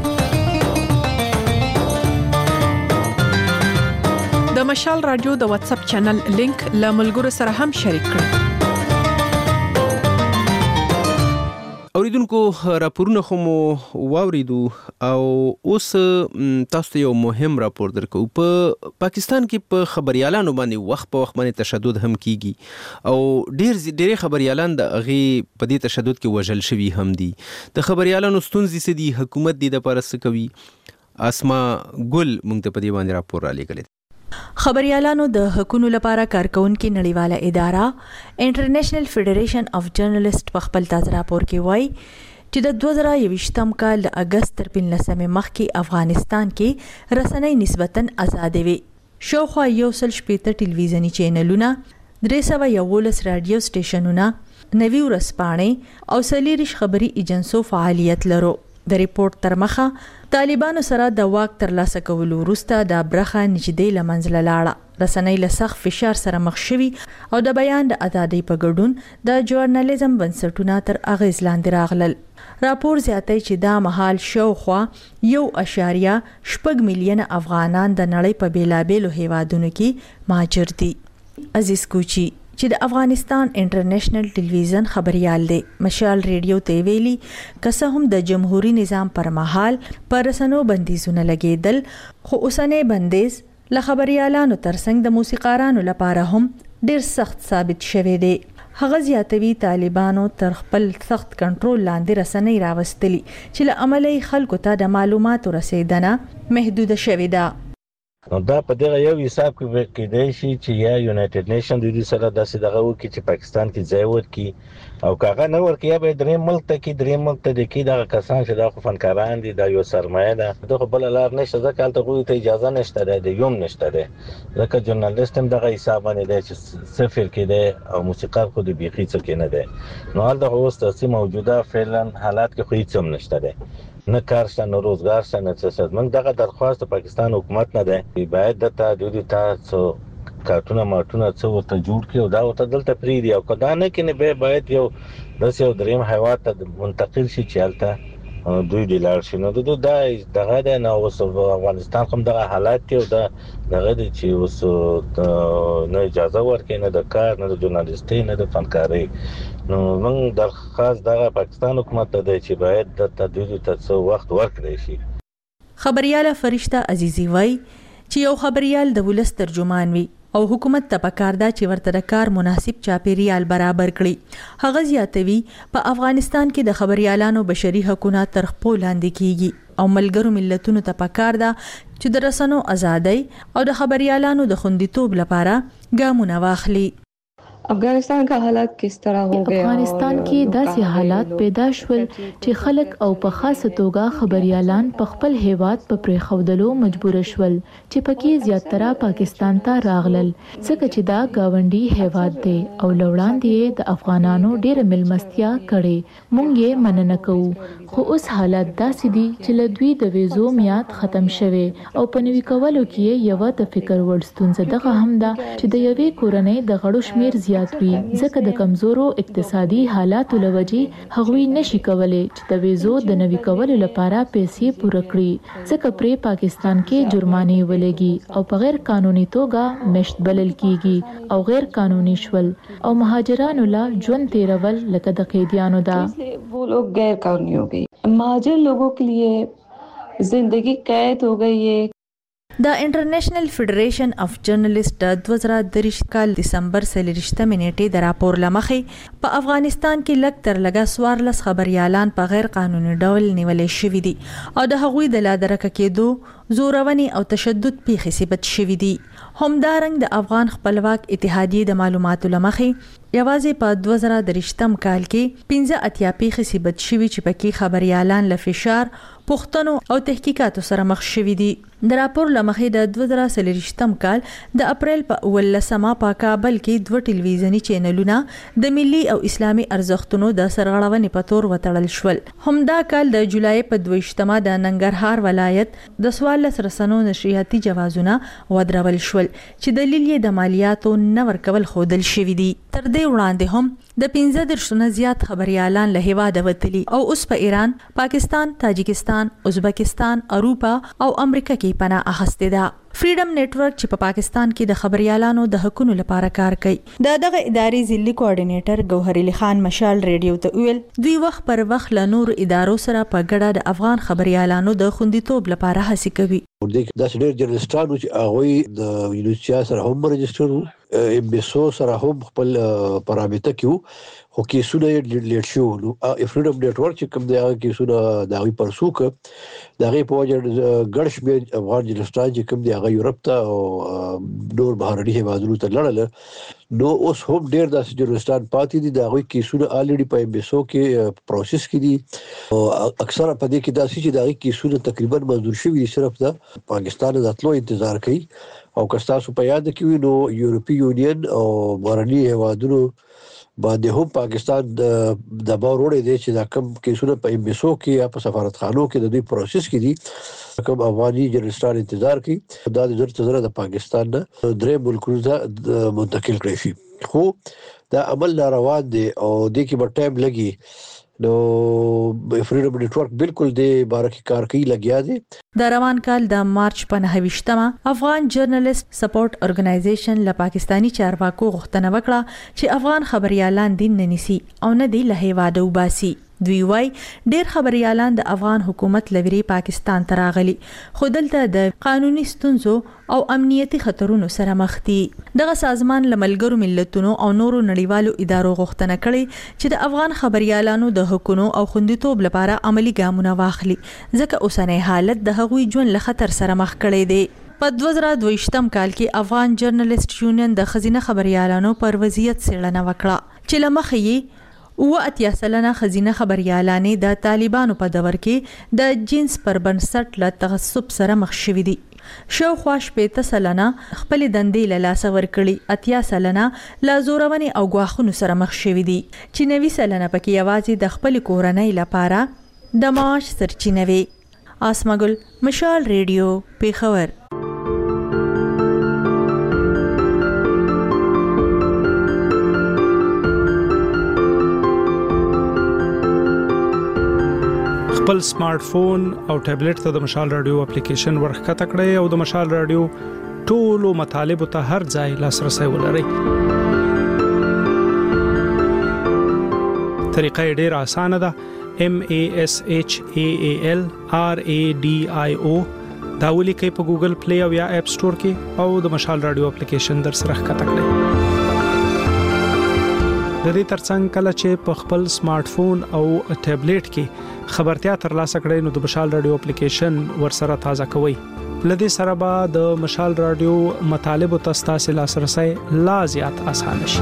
د مشال رادیو د واتس اپ چینل لینک له ملګرو سره هم شریک کړئ.
اوریدونکو راپورونه خو مو واوریدو او اوس تاسو ته یو مهم راپور درکو. په پاکستان کې په خبريالانو باندې وخت په وخت باندې تشدد هم کیږي او ډیر ډیر خبريالان د هغه په دې تشدد کې وژل شوي هم دي. د خبريالانو ستونزې سدي حکومت دې د پرس کوي. اسما ګل مونږ ته په دې باندې راپور را لګل.
خبريالانو د حقوقو لپاره کارکونکو نړیواله اداره انټرنیشنل فیډریشن اف جرنالست په خپل تازه راپور کې وایي چې د دوه زره یوویشتم کال د اگست تر پنځلسمې مخکې افغانستان کې رسنۍ نسبتاً آزاد وي. شاوخوا یو سل شپېته ټلویزیوني چینلونه، درې سوه یولس رادیو سټیشنونه، نوي ورځپاڼې او څلېرویشت خبري ایجنسو فعالیت لرو. د ریپورت تر مخه طالبانو سره د واک ترلاسه کولو وروسته د برخه نږدې له منځله لاړه. رسنۍ له سخت فشار سره مخ شوي او د بیان د ازادۍ په ګډون د ژورنالیزم بنسټونه تر اغیز لاندې راغلل. راپور زیاتوي چې دا مهال شاوخوا یو اشاریه شپږ میلیونه افغانان د نړۍ په بیلابیلو هیوادونو کې مهاجر دي. عزیز کوچی چې د افغانستان انټرنیشنل ټلویزیون خبريال دی، مشال ریډیو ته ویلي که هم د جمهوریت نظام پر مهال پر رسنو بندیزونه لګیدل، خو اوسنۍ بندیز له خبريالانو ترڅنګ د موسیقارانو لپاره هم ډیر سخت ثابت شوی دی. هغه زیاتوي طالبانو تر خپل سخت کنټرول لاندې رسنۍ راوستلي چې له عملي خلکو ته د معلوماتو رسیدنه محدود شوې ده.
نو دا په دغه یو حساب کې کېدای شي چې یا یونایټډ نیشن د دې سره داسې دغه وکړي چې پاکستان کې ځای ورکړي او کاغه نه ورکړي یا به درې ملک ته کې درې ملک ته د کې دغه کسان چې د فنکاران دي دا یو سرمایه ده دغه بل لار نشته ځکه هلته غوي ته اجازه نشته ده د یوم نشته ده ځکه ژورنالیست هم دغه حساب باندې دی چې صفر کې ده او موسیقار خو د بیخي څه کې نه ده. نو هلته اوس تاسو موجوده فعلا حالات کې خو هیڅ هم نشته ده، نه کار شته نه روزګار شته نه څه شته. موږ دغه درخواست پاکستان حکومت نه ده باید دته د دې تاسو کارتونه مارتونه څو ورته جوړ کړي او دا ورته دلته پریدي او کدا نه کې نه به باید یو داس یو دریم حیوانات ته منتقل شي چې هلته دوی د لاړ شي نو د دا دغه د نو اوس افغانستان کوم دغه حالات دی او دا دغه د چې اوس نه اجازه ورکړي نه د کار نه د ژورنالیستي نه د فنکاري نو موږ د خاص دغه پاکستان حکومت ته دی چې باید د تدوین ته څو وخت ورکړي شي.
خبرياله فرشته عزیزی وای چې یو خبريال د ولس ترجمان وي او حکومت ته پکار دا چې ورته د کار مناسب چاپیریال برابر کړي. هغه زیاتوي په افغانستان کې د خبريالانو بشري حقوقونه تر خپل لاندې کیږي او ملګرو ملتونو ته پکار دا چې د رسنیو ازادۍ او د خبريالانو د خوندیتوب لپاره ګامونه واخلي.
افغانستان کا حالات کس طرح ہو گئے
افغانستان کې داسې حالات پیدا شول چې خلک او په خاصه توګه خبريالان په خپل هیواد په پرې خودلو مجبور شول چې پکې زیاتره پاکستان ته راغلل ځکه چې دا گاونډي هیواد دی او لوړاندې د افغانانو ډېر ملمستیا کړي مونږ یې مننه کوو خو اوس حالات داسې دي چې له دوی د ویزو میاد ختم شوه او په نوي کولو کې یو د فکر وړ ستونزه دغه هم ده چې د یوې کورنۍ د غړو شمیر زیات وي ځکه د کمزورو اقتصادي حالاتو لوجې هغوی نشي کولای چې د ویزو د نوي کولو لپاره پیسې پوره کړي ځکه پرې پاکستان کې جرمانه ولګي او په غیر قانوني توګه مشت بلل کیږي او غیر قانوني شول او مهاجرانو لا ژوند تیرول لکه د قیدیانو دا
وہ لوگ غیر قانونی ہو گئی مہاجر لوگوں کے لیے زندگی قید ہو گئی ہے.
د انټرنیشنل فدریشن اف جرنالست د دوه زره درې کال دسمبر سلیریشته منېټې د راپور لمخې په افغانستان کې لږ تر لږه سوارلس خبريالان په غیر قانوني ډول نیولې شوي دي او د هغوی د لادرکه کېدو زورونی او تشدد پیښې ثبت شوي دي. همدارنګ د افغان خپلواک اتحادیې د معلوماتو لمخې یوازې په دوه زره درې کال کې پنځه اتیا پیښې ثبت شوي چې پکې خبريالان له فشار پوښتنو او تحقیقاتو سره مخ شوي دي. د راپور لمخې د دوه زره څلوېښتم کال د اپریل په اوولسمه په کابل کې دوه ټلویزیونی چینلونه د ملي او اسلامي ارزښتونو د سرغړونې په تور وتړل شول. همدا کال د جولای په دویشتمه د ننګرهار ولایت د څوارلس رسنیو نشریاتي جوازونه ودرول شول چې دلیل یې د مالیاتو نه ورکول ښودل شوي دي. تر دې وړاندې هم د پنځه دېرش نه زیات خبريالان له هیواده وتلي او اوس په ایران، پاکستان، تاجکستان، ازبکستان، اروپا او امریکا کې پناه اخیستې ده. فریډم نتورک چې په پاکستان کې د خبريالانو د حقوقو لپاره کار کوي د دغه ادارې ځلي کوارډینیټر ګوهر علي خان مشال ریډیو ته ویل دوی وخت پر وخت له نور ادارو سره په ګډه د افغان خبريالانو د خوندیتوب لپاره هڅې کوي.
د داسې جرنالستانو چې هغه د یونیورسيټي سره هم رجسټر وو، ام بي سو سره هم خپل پرامټه کیو خو کیسونه لیډ شو نو فریډم نتورک چې کوم دغه کیسونه د غي پرسوک دغه په وجه ګړش به افغان جرنالستان چې کوم دغه یورپ ته او نور بهرني هیوادونو ته لړل نو اوس هم ډیر داسې جرنالستان پاتې دي د غي کیسونه الریډي په ام بي سو کې پروسس کړي او اکثره په دې کې داسې چې دغه کیسونه تقریبا منظور شوي صرف د پاکستان د اتلو انتظار کوي او که تاسو په یاد کې نو یورپی یونین او بهرني هیوادونو باندې هم پاکستان د باورونه دي چې دا کوم کیسونه په ام بي سو کې یا په سفارتخانو کې د دوی پروسس کې دي کوم افغاني جرنالستان انتظار کوي دا د ضرورت سره د پاکستان نه درې ملکونو ته منتقل کړي شي خو دا عمل روان دي او د کې په ټایم لګي نو فریډم نتورک بالکل د بارکی کار کوي لګیا دي.
د روان کال د مارچ په نهه ویشتمه افغان جرنالست سپورټ ارګنایزیشن له پاکستانی چارواکو غوښتنه وکړه چې افغان خبريالان دین نه نيسي او نه دی له هیواده وباسي. دوی وای ډیر خبريالان د افغان حکومت لوري پاکستان ته راغلي خو دلته د قانوني ستونزو او امنیتي خطرونو سره مخ دي. دغه سازمان لملګرو ملتونو او نورو نړیوالو ادارو غوښتنه کړې چې د افغان خبريالانو د حقوقو او خوندیتوب لپاره عملی ګامونه واخلي ځکه اوسنۍ حالت د هغوی ژوند له خطر سره مخ کړی دی. په دوه زره دویشتم کال کې افغان جرنالست یونین د خزینه خبريالانو پر وضعیت څېړنه وکړه چې لمخې یې اوه اتیا سلنه خزینه خبريالانې د طالبانو په دور کې د جنس پر بنسټ له تعصب سره مخ شوي دي. شاوخوا شپېته سلنه خپل دندې له لاسه ورکړي، اتیا سلنه له زورونې او ګواښونو سره مخ شوي دي چې نوي سلنه پکې یوازې د خپل کورنۍ لپاره د معاش سرچینه وي. آسمګل مشال ریډیو پیښور.
خپل سمارټ فون او ټابلیټ ته د مشال رادیو اپلیکیشن ورخکته کړئ او د مشال رادیو ټولو مطالب ته هر ځای لاسرسي ولرئ. طریقه ډیره اسانه ده. M A S H A A L R A D I O دا ولیکئ په ګوګل پلی او یا اپ سٹور کې او د مشال رادیو اپلیکیشن در سره ښکته کړئ. د دې ترڅنګ کله چې په خپل سمارټ فون او ټابلیټ کې خبرتیا ترلاسه کړئ نو د مشال رادیو اپلیکیشن ورسره تازه کوئ. لدې سره به د مشال رادیو مطالب او تاسو لاسرسي لا زیات اسانه شي.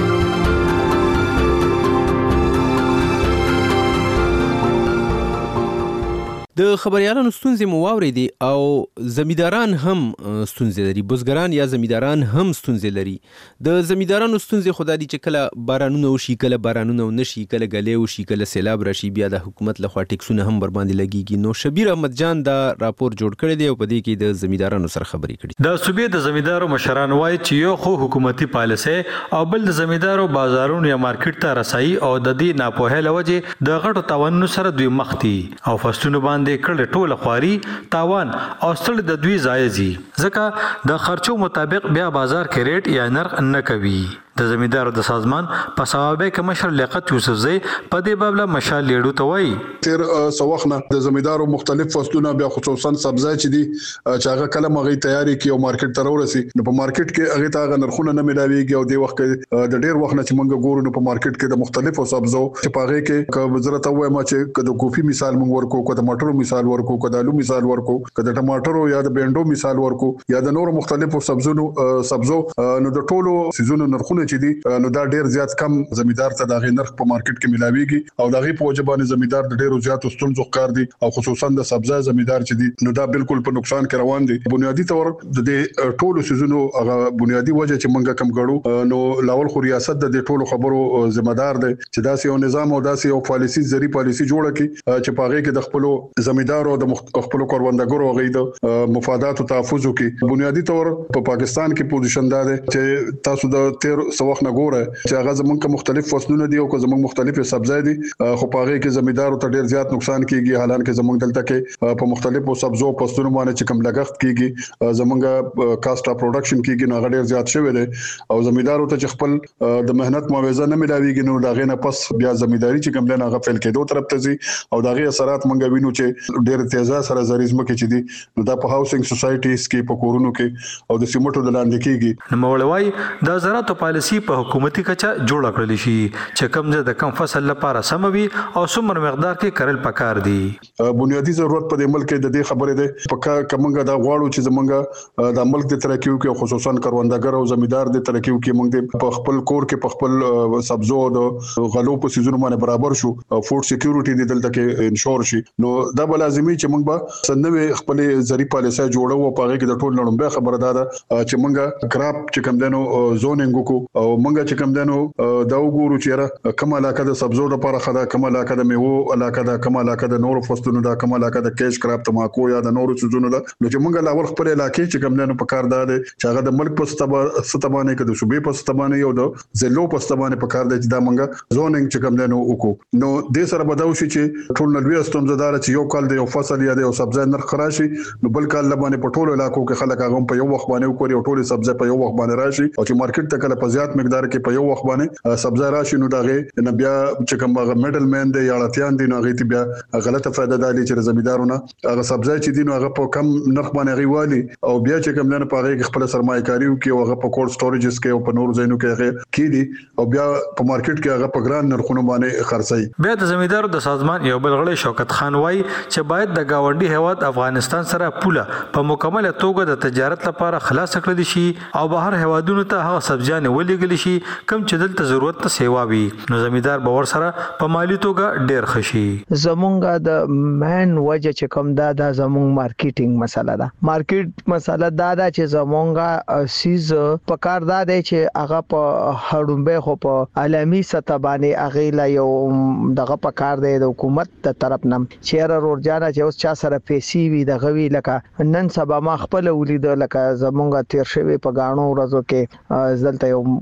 د خبريالانو ستونزې مو واورېدې او زمیداران هم ستونزې لري، بزګران یا زمیداران هم ستونزې لري. د زمیدارانو ستونزې خو دا دي چې کله بارانونه وشي، کله بارانونه ونشي، کله ګلې وشي، کله سیلاب راشي، بیا د حکومت لخوا ټیکسونه هم بر باندې لګيږي. نو شبیر احمد جان دا راپور جوړ کړی دی او په دې کې د زمیدارانو سره خبرې کړي.
د صوبې د زمیدارو مشران وایي چې یو خو حکومتي پالیسي او بل د زمیدارو بازارونو یا مارکیټ ته رسایي او د دې ناپوهه لوجه د غټو تاوانونو سره دوی مخ دي او فصلونه باندې کړه ټوله خواري تاوان او ستړي د دوی ځایزي ځکه د خرچو مطابق بیا بازار کې ریټ یا نرخ نه کوي. د زمیدارو د سازمان په سوابه کې مشر لیاقت یوسفزی په دې بابله مشال لیډو ته وایي
تیر سوخنه د زمیدارو مختلف فصلونه بیا خصوصا سبزی چې دي چې هغه کله مغي تیاری کی او مارکیټ ته ورسي نو په مارکیټ کې هغه ته نرخونه نه ملاويږي او د وخت د ډیر وخت نه چې موږ ګورو نو په مارکیټ کې د مختلفو سبزو چې پاغه کې ک وزارت وایم چې د کوفي مثال موږ ورکو کو د مټرو مثال ورکو کو د الو مثال ورکو کو د ټماټرو یا د بینډو مثال ورکو یا د نور مختلفو سبزونو سبزو نو د ټولو سيزونو نرخونه چې دي نو دا ډیر زیات کم زمیدار ته دغه نرخ په مارکیټ کې ملاويږي او دغه په وجبانه زمیدار د ډیرو زیات ستونزو ښکار دي او خصوصا د سبزی زمیدار چې دي نو دا بالکل په نقصان کې روان دي. بنیادی تور د دې ټولو سيزونو هغه بنیادی وجه چې موږ کم غړو نو لاول خو ریاست د دې ټولو خبرو ذمہ دار دی چې دا سیو نظام او دا سیو پالیسی زری پالیسی جوړه کی چې پاغه کې د خپل زمیدار او د خپل کاروباردارو غي د مفادات او تحفظ کی بنیادی تور په پاکستان کې پوزیشن ده چې تاسو د تیر سوخ نه ګوره چې هغه زمونږ مختلف فصلونه دي او که زمونږ مختلفه سبزی دي خو پاغه کې زمیدارو ته ډیر زیات نقصان کیږي حالانکه زمونږ دلته کې په مختلفو سبزو فصلونو باندې چې کم لګښت کیږي زمونږ کاست اف پروډکشن کیږي نو هغه ډیر زیات شوی دی او زمیدارو ته چې خپل د مهنت معاوضه نه ملاويږي نو دا غینه پس بیا زمیداری چې کم لنه هغه فعل کېدو طرف ته زی او دا غي اثرات مونږ وینو چې ډیر تیزه سره زریزم کې چې دي نو دا په هاوسینګ سوسایټیز کې په کورونو کې او د سیمټو د لاندې کېږي.
نو مولوي د زراعت پالیسی په حکومتي کچه جوړ کړل شي چې کم ځای د کم فصل لپاره سموي او څومره مقدار کې کړل پکار دي.
بنیادی ضرورت په ملک کې د دې خبرې ده پکا کومګه دا غواړو چې زمونږ د ملک د ترقیو کې خصوصا کاروباردار او زمیدار د ترقیو کې موږ په خپل کور کې په خپل سبزو د غلو په سيزونو باندې برابر شو او فود سکیورټي د دلته کې انشور شي نو دا به لازمي چې موږ به سنوي خپل زری پالیسي جوړو او په هغه کې د ټول نړۍ خبره ده چې موږ کراپ چې کم دنو زونینګ کو او موږ چې کم دنو دا وګورو چې کومه علاقه د سبزو لپاره خدا کومه علاقه د میوه علاقه ده کومه علاقه د نورو فصلونو ده کومه علاقه د کیش کراپ تماکو یا د نورو سيزونو ده نو چې موږ لاول خپل علاقې چې کم دنو په کار ده چې هغه د ملک په ستبانه کې د صوبې په ستبانه یو د زلو په ستبانه په کار ده چې دا موږ زونینګ چې کم دنو وکړو نو د سره بداو شي چې ټول نړۍ استمزدار چې یو کال د یو فصل یا د یو سبزی نرخ راشي نو بل کال لبانه په ټولو علاقو کې خلک هغه په یو وخت باندې وکړي او ټول سبزی په یو وخت باندې راشي او چې مارکیټ ته کله په زیات مقدار کې په یو وخت باندې سبزی راشي نو داغه نه بیا چې کوم هغه میډل مین دی یا لاتیان دی نو هغه تی بیا غلطه فائدہ دالي چې زمیدارونه هغه سبزی چې دی نو هغه په کم نرخ باندې غوالي او بیا چې کوم نه پاره کې خپل سرمایه کاری وکي او هغه په کولډ سټوریجز کې او په نور ځایونو کې هغه کیدي او بیا په مارکیټ کې هغه په ګران نرخونو باندې خرڅي.
بیا د زمیدارو د سازمان یو بل غړی شوکت خان وای چې باید د گاونډي هیواد افغانستان سره پوله په مکمل توګه د تجارت لپاره خلاص کړل شي او بهر هیوادونو ته هغه سبزیان ولېګل شي کوم چې دلته ضرورت ته سیوا وي نو زمیدار باور سره په مالی توګه ډیر خشي.
زمونږ د مین وجه چې کوم دا د زمونږ مارکیټینګ مسله ده مارکیټ مسله دا ده چې زمونږ سیز په کار دا دی چې هغه په هډومبه خو په عالمي سطح باندې هغه لا یو دغه په کار دی د حکومت د طرف نم چیرې ورجانه چې اوس چا سره پیسې وي د غوي لکه نن سبا ما خپل ولید لکه زمونږ تیر شوی په غاڼو ورځو کې ځلته یو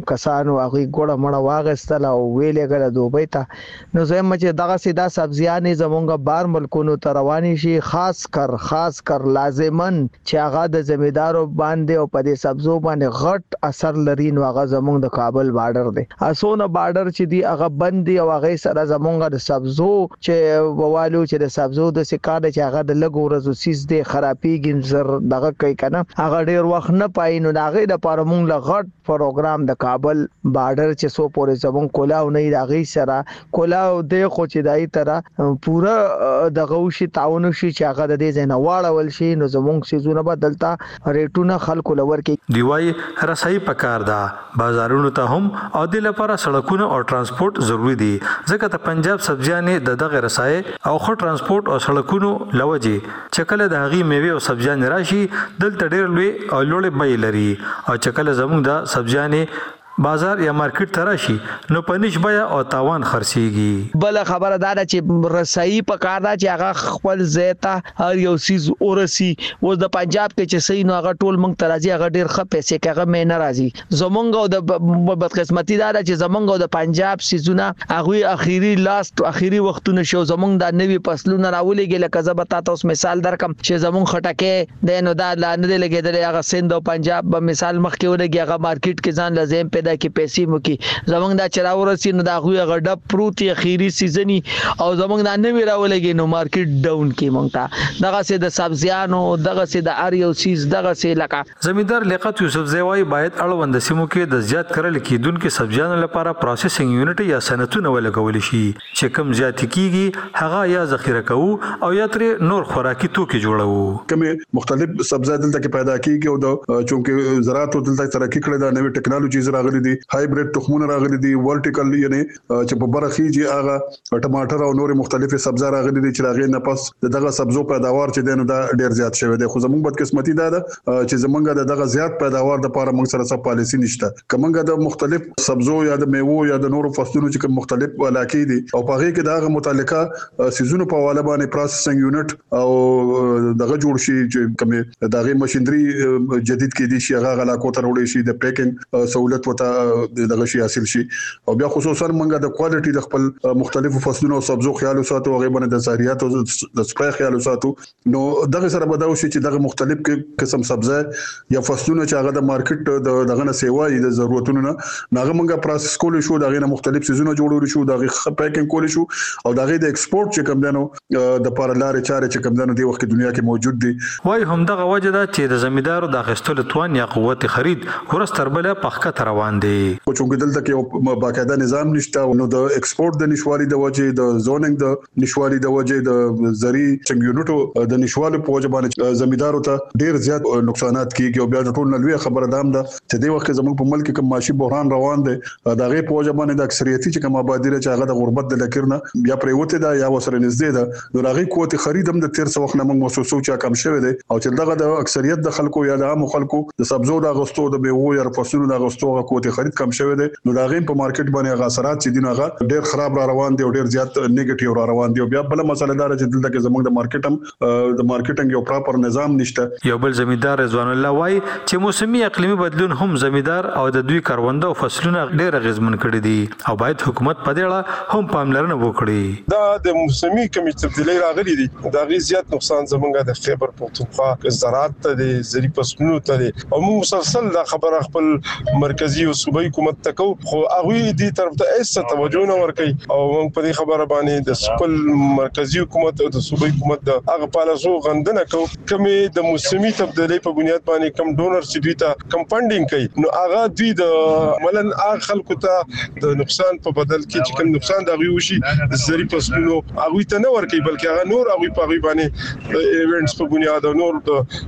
کسانو هغه ګوړه مړه واغستل او ویلې غل دوبۍ ته نو زم چې دغه سیدا سبزیانې زمونږ بار ملکونو ته رواني شي خاص کر خاص کر لازمن چې هغه د زمیدارو باندې او په دې سبزو باندې غټ اثر لري نو هغه زمونږ د کابل بارډر دی اسونه بارډر چې دی هغه بندي او هغه سره زمونږ د سبزو چې ووالو چې د سبزو د سکاده چې هغه د لګو ورځو سیس دی خرابېږي زر دغه کوي کنه هغه ډیر وخت نه پای نو دغه د پرمون لغټ پروګرام د کابل بارډر چې سو پورې زمون کولاو نه دغه سره کولاو د خو چې دای تر پورا دغه شي تعاون شي چې هغه د دې زنه واړول شي نو زمون سيزونه بدلتا ریټونه خلکو لور کې
دیوای رسای پکار دا بازارونو ته هم او د لپاره سړکونه او ترانسپورت ضروری دي ځکه ته پنجاب سبزیانې د دغه رسای او خو ترانسپورت او سړکونو لوجي چکل د هغي میوه او سبزیان راشي دلته ډېر لوی او لوړ بیې لري او چکل زموږ د سبزیانې بازار یا مارکیټ تراشي نو پنځ بیا او تاوان خرسيږي
بل خبره دا چې رسایي په کار دا چې هغه خپل زیتا هر یو سیز اورسي و د پنجاب کې چې سې نو هغه ټول مونږ ترازی هغه ډیر ښه پیسې کغه مې ناراضي زمونږ د بدقسمتي دا چې زمونږ د پنجاب سيزونه هغه اخیری لاست اخیری وختونه شو زمونږ د نوي فصلونه راولېږي لکه زبتا تاسو مثال درکم چې زمونږ خټکه د نو دا لاندې لګیدل هغه سند او پنجاب په مثال مخ کې ولګي هغه مارکیټ کې ځان لازم پیدا کې پیسې مو کې زمونږ دا چراورسي نو دا غوي غډب پروتي اخیری سیزنی او زمونږ دا نوی راولګي نو مارکیټ ډاون کې مونږ ته دغه سي د سبزیانو دغه سي د اریو سیز دغه سي لکه
زمیندار لیاقت یوسف زیوای باید اړوند سیمو کې د زیات کړل کېدونکو سبزیانو لپاره پروسسینګ یونټ یا صنعتونه ولګول شي چې کم زیات کیږي هغه یا ذخیره کوو او یا تر نور خوراکي توکي جوړوو
کومه مختلف سبزیات دلته کې پیدا کیږي او د چونکه زراعت دلته ترقی کړې ده نوې ټکنالوژي راغلي دي هایبرید تخمونه راغلي دي ورټیکل یعنی چې په برخي چې هغه ټماټر او نور مختلفه سبزی راغلي دي چې راغلي نه پس دغه سبزو پیداوار چې دنه دا ډیر زیات شوی دی خو زموږ بدقسمتي ده چې زمونږ دغه زیات پیداوار د لپاره موږ سره څه پالیسی نشته کومه د مختلف سبزو یا د میوه یا د نورو فصلونو چې مختلف علاقې دي او په هغه کې دغه متعلقه سيزونو په حواله باندې پروسسینګ یونټ او دغه جوړ شي چې کومه دغه ماشينري جدید کې دي چې هغه علاقو ته وړي شي د پیکینګ سہولت وته دغه شي حاصل شي او بیا خصوصا موږ د کوالټي د خپل مختلفو فصلونو او سبزو خیال ساتو او غیبه د زراعت او د سپای خیال ساتو نو دغه سره بداو شي چې دغه مختلف قسم سبزی یا فصلونه چې هغه د مارکیټ دغه نه سیوای د ضرورتونو نه هغه موږ پروسس کول شو دغه نه مختلف سيزونه جوړول شو دغه پیکینګ کول شو او دغه د ایکسپورت چې کوم دنو د پارلارې چارې چې کوم دنو دی وخت دنیا کې موجود دي
وای هم دغه وجه ده چې د زمیندارو د غستل توان یا قوت خرید ورستربله پخکه روان دي
خو چې دلته کې باقاعده نظام نشته نو د ایکسپورت د نشوالي د وجه د زونینګ د نشوالي د وجه د زری چنګیونټو د نشوالي په وجه باندې زمیندارو ته ډیر زیات نقصانات کیږي او بیا ټول نلوي خبره دام ده چې د وخت زموږ په ملک کې معاشي بحران روان دی دغه په وجه باندې د اکثریتي چې کوم آبادی چې هغه د غربت د لکرنه بیا پریوته ده یا وسره نږدې ده نو هغه قوت خرید هم د تیر څو وخت نه موږ محسوسو چې کم شوی دی او چې دغه د اکثریت د خلکو یا د عام خلکو د سبزو د غستو د میوه یا فصلونو د غستو قوت خرید کم شوی دی نو دا غیم په مارکیټ باندې هغه اثرات چې دین هغه ډیر خراب را روان دي او ډیر زیات نیگیټیو را روان دي او بیا بل مسله دار چې دلته کې زموږ د مارکیټ هم د مارکیټینګ یو پراپر نظام نشته
یو بل زمیندار رضوان الله وای چې موسمي اقلیمي بدلون هم زمیندار او د دوی کاروندو فصلونه ډیر غزمن کړي دي او باید حکومت په دې اړه هم پاملرنه وکړي
دا د موسمي کمی تبدیلی راغلي دي دا غي زیات نقصان زمونږ د خیبر پختونخوا زراعت ته د زری فصلونو ته او موږ مسلسل دا خبره خپل مرکزی او صوبایي حکومت ته کو خو هغه دې طرف ته هیڅ توجه نه ورکوي او موږ په دې خبره باندې د خپل مرکزی حکومت او د صوبایي حکومت د هغه پالیسو غندنه کو کمی د موسمي تبدیلی په بنیاد باندې کم ډونر چې دوی ته کم فندینګ کوي نو هغه دوی د عملاً هغه خلکو ته د نقصان په بدل کې چې کوم نقصان دا غوي وشي د زری فصلونو هغه ته نه ورکوي بلکې هغه نور هغه په غوي باندې ایونټس په بنیاد او نور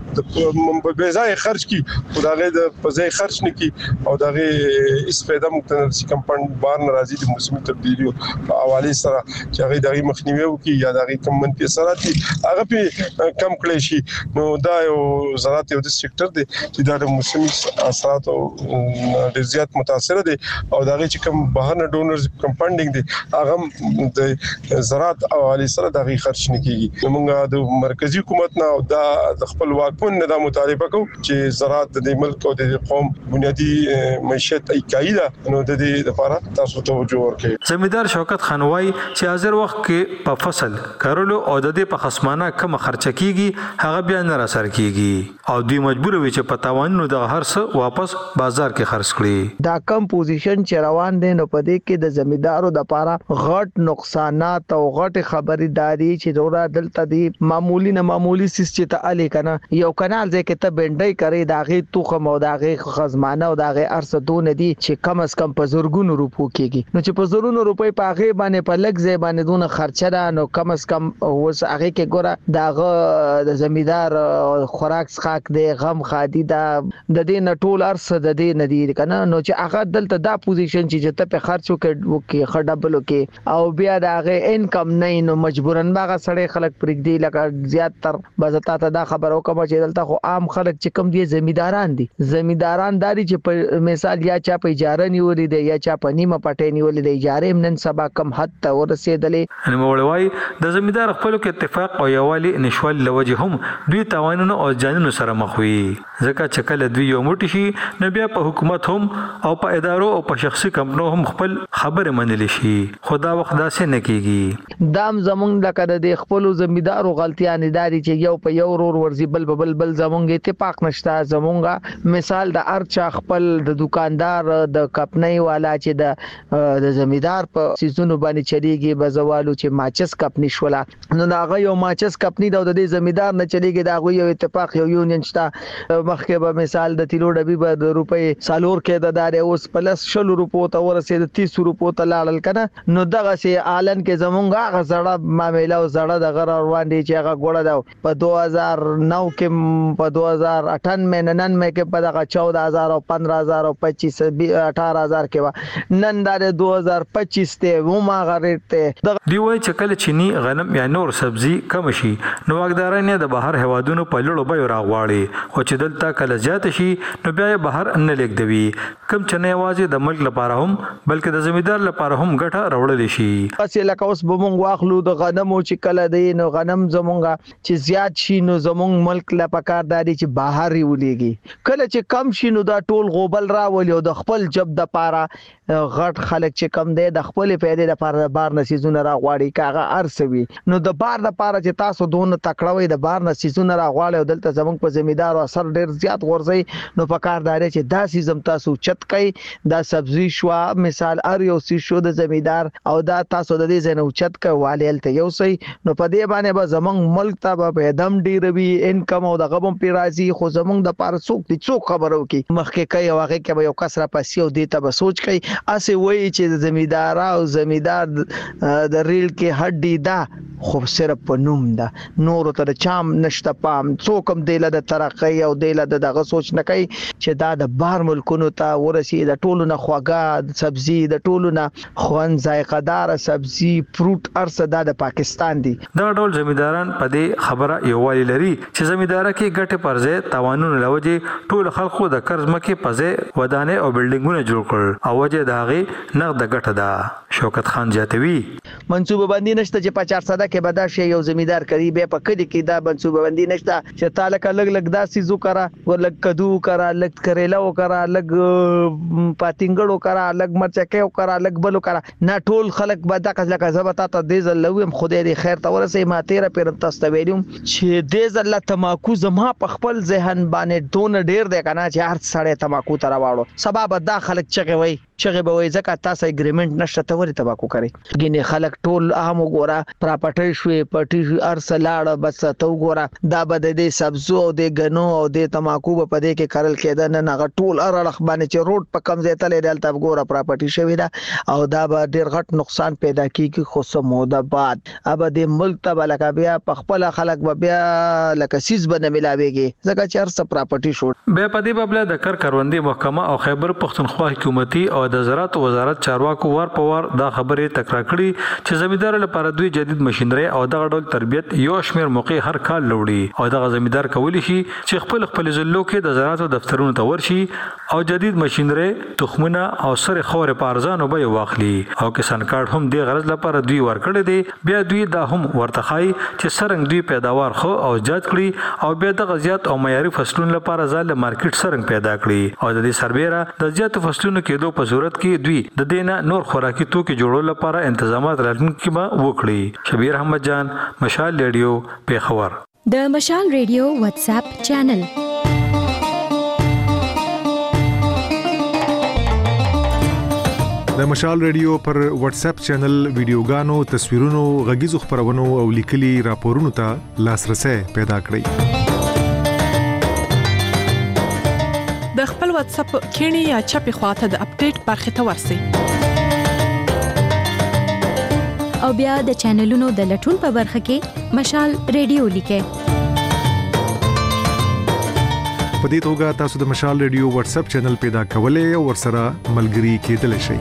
د په ځای خرج کی خدای د په ځای خرج نه کی او دغه استفاده مختلف کم فند بار ناراضي د موسمي تبدیلی په حواله سره چې هغه دغه مخنیوي وکي یا دغه کم منفي اثرات هغه په کم کړی شي نو دا یو زراعت یو د سېکټر دی چې دا د موسمي اثرات او ډیر زیات متاثر دي او دغه چې کم بهرنه ډونرز کم فندینګ دي هغه د زراعت او حواله سره دغه خرج نه کیږي موږ د مرکزی حکومت نه او د خپل واکمن نه د مطالبه کوو چې زراعت د ملک او د قوم بنیادی معیشت معیشت ایکای دا نو د دې لپاره تاسو توجه ورکړئ.
زمیندار شوکت خانوای چې حاضر وخت کې په فصل کارولو او د دې په خصمانه کم خرچ کیږي هغه بیا نه را سر کیږي او دوی مجبور وي چې په تاوانونو د هر څه واپس بازار کې خرڅ کړي.
دا کم پوزیشن چې روان دي نو په دې کې د زمیندارو د لپاره غټ نقصانات او غټ خبرداري چې دورا دلته دی معمولی نه معمولی سیس چې ته الي کنه یو کانال ځکه ته بنډای کوي داغه توخم او داغه خزمانه او داغه ارصدونه دي چې کم از کم په زورګونو روپو کېږي نو چې په زورونو روپۍ په هغه باندې په لګ ځای باندې دونه خرچه ده نو کم از کم اوس هغه کې ګوره داغه د زمیندار خوراک څخه د غم خادي دا د دې نټول ارص د دې ندی کنه نو چې هغه دلته دا پوزیشن چې ته په خرچو کې وکي خډبلو کې او بیا داغه انکم نه نو مجبورن باغه سړی خلک پرګدي لکه زیات تر بزتا ته دا خبر او کوم چې دلته خو عام خلک چې کم دي زمینداران دي زمینداران داري چې په مثال یا چا په اجاره نیولې دي یا چا په نیمه پټې نیولې دي اجاره نن سبا کم حد ته ورسېدلې.
ان مولوي د زمیندار خپل کې اتفاق او یوالي نشوال لوجه هم دوی تاوانونو او جانونو سره مخ وي ځکه چې کله دوی یو موټی شي نو بیا په حکومت هم او په ادارو او په شخصي کمپنو هم خپل خبره منل شي خدا وخت داسې نه کیږي.
دام زمونږ لکه د خپل زمیندارو غلطیاں نداري چې یو په یو ورور ورزي بل بل بل زمونږ اتفاق نشته. زمونږ مثال د ارچا خپل د دکاندار د کپنۍ والا چې د د زمیندار په سيزونو باندې چلیږي بزوالو چې ماچس کپنی شولا نو هغه یو ماچس کپنی د دې زمیندار نه چلیږي دا یو اتفاق یو یونین شته مخکې به مثال د تیلو ډبي به د روپۍ سالور کې د دار اوس پلس شل روپو ته ورسېد تیس روپو ته لاړل کنه نو دغه سي آلن کې زمونږه هغه زړه معاملې او زړه د غره روان دي چې هغه ګوړه دا په دو هزار نو کې په دو هزار اٹھانوے ننانوے کې په دغه چودہ ہزار او پندرہ ہزار او پچیس اٹھارہ ہزار کې نن دا دو هزار پچیس ته و ما غریت ته
دی وای چې کله چینی غنم یا نور سبزی کم شي نو واګداران د بهر هوادونو په لړو به راغواړي او چې دلته کله زیات شي نو بیا بهر نه لیکدوي کم چنه واځي د ملک لپاره هم بلکې د زمیندار لپاره هم ګټه راوړل شي.
اصل لکه اوس به مونږ واخلو د غنمو چې کله دی نو غنم زمونږه چې زیات شي نو زمونږ ملک لا پکارداري چې بهر ولېږي کله چې کم شي نو دا ټول غوبل راولي او د خپل جب د پاره غټ خلک چې کم دی د خپل پیدا لپاره بار نسیزونه راغواړي کاغه ارسوي نو د بار د پاره چې تاسو دون تکړوي د بار نسیزونه راغواړي او دلته زمونږ په زمیندار او اثر ډیر زیات ورځي نو پکارداري چې دا سیزم تاسو چت کوي دا سبزی شو مثال ار یو سی شو د زمیندار او دا تاسو د دې زنه چت کوي والي ته یو سي نو په دې باندې به زمونږ ملک ته به دم ډیروي انکم او د غبم پیرازي خو زمونږ د پاره څوک دي څوک خبرو کی مخکې کوي واغې کې یو کسره پسې او دې ته به سوچ کوي اسه وایي چې زمیندار او زمیندار د ریل کې هډی دا خو صرف په نوم ده نور ته چام نشته پام څوک هم دیله د ترقی او دیله د دغه سوچ نه کوي چې دا د بار ملکونو ته ورسي د ټولو نه خواګه سبزی د ټولو نه خوان ذائقه دار سبزی فروټ ارسه د پاکستان دي.
دا ټول زمینداران په دې خبره یووالي لري چې زمیندار کې ګټه پرځه تاوانونه لوجه ټول خلکو د قرض مکه پځه ودانه او بلډینګونه جوړ کړ او وجه داغه نقد ګټه ده. شوکت خان جاتوي
منصوبه بندي نشته چې په چار صده کې بدا شي یو زمیندار کوي به په کډي کې دا منصوبه بندي نشته چې تعالی لګ لګ دا سيزو کرا ولګ کدو کرا لګ کریلا وکرا لګ پاتینګړو کرا لګ مرچکه وکرا لګ بلو کرا نه ټول خلک به دا کله زبتا ته دې زلوم خدای دې خیر ته ورسې ما تیرا پیر تستویلم چې دې زله تماکو زما په خپل ذهن باندې دون ډیر دی کنه چې هر سړی تماکو تر واړو سبب دا خلک چغه وای چغه به وای ځکه تاسو اګریمنت نشته ته ورته تماکو کوي ګینه خلک ټول اهم وګوره پراپرټي شوي پټي ارسلاړه بس ته وګوره دا بد دې سبزو او دې غنو او دې تماکو په پدې کې کارل کېده نه نه ټول ارلخ باندې چې روډ په کم ځای تلې دلته وګوره پراپرټي شوي دا او دا به ډیر غټ نقصان پیدا کیږي خو سموده بعد اب دې ملک ته بلکه بیا په خپل خلک بیا لکه سیس بنه ملاويږي ځکه چې ارس پراپرټي شو
بیا په دې بابل د کار کاروندې محکمه او خیبر پختونخوا حکومتي او او د زراعت وزارت چارواکو ور په ور دا خبره تکرار کړي چې زمیندار لپاره دوی جدید ماشينري او دغه ډول تربيت یو شمیر موقع هر کال لوړي او دغه زمیندار کولی شي چې خپل خپل ضلعو کې د زراعت دفترونو ته ورشي او جدید ماشينري تخمونه او سره خور په ارزانو به واخلي او کسان کارت هم د غرض لپاره دوی ورکړي دي بیا دوی دا هم ورتخای چې سرنګ دوی پیداوار خو او جات کړي او بیا د غزيات او معیاري فصلونو لپاره ځل مارکیټ سرنګ پیدا کړي او د دې سربېره د زیات فصلونو کېدو په صورت کې دوی د دینه نور خوراکي توکي جوړولو لپاره تنظیمات راتلونکي به وکړي. شبیر احمد جان، مشال ریډیو، پیښور.
د مشال ریډیو واتس اپ چینل
د مشال ریډیو پر واتس اپ چینل ویډیوګانو، تصویرونو، غږیزو خبرونو او لیکلي راپورونو ته لاسرسي پیدا کړئ.
د خپل واتس اپ کینی یا چپی خواته د اپډیټ برخه ته ورسی
او بیا د چینلونو د لټون په برخه کې مشال ریډیو لیکه.
په دې توګه تاسو د مشال ریډیو واتس اپ چینل پیدا کولای او ورسره ملګري کېدلی شئ.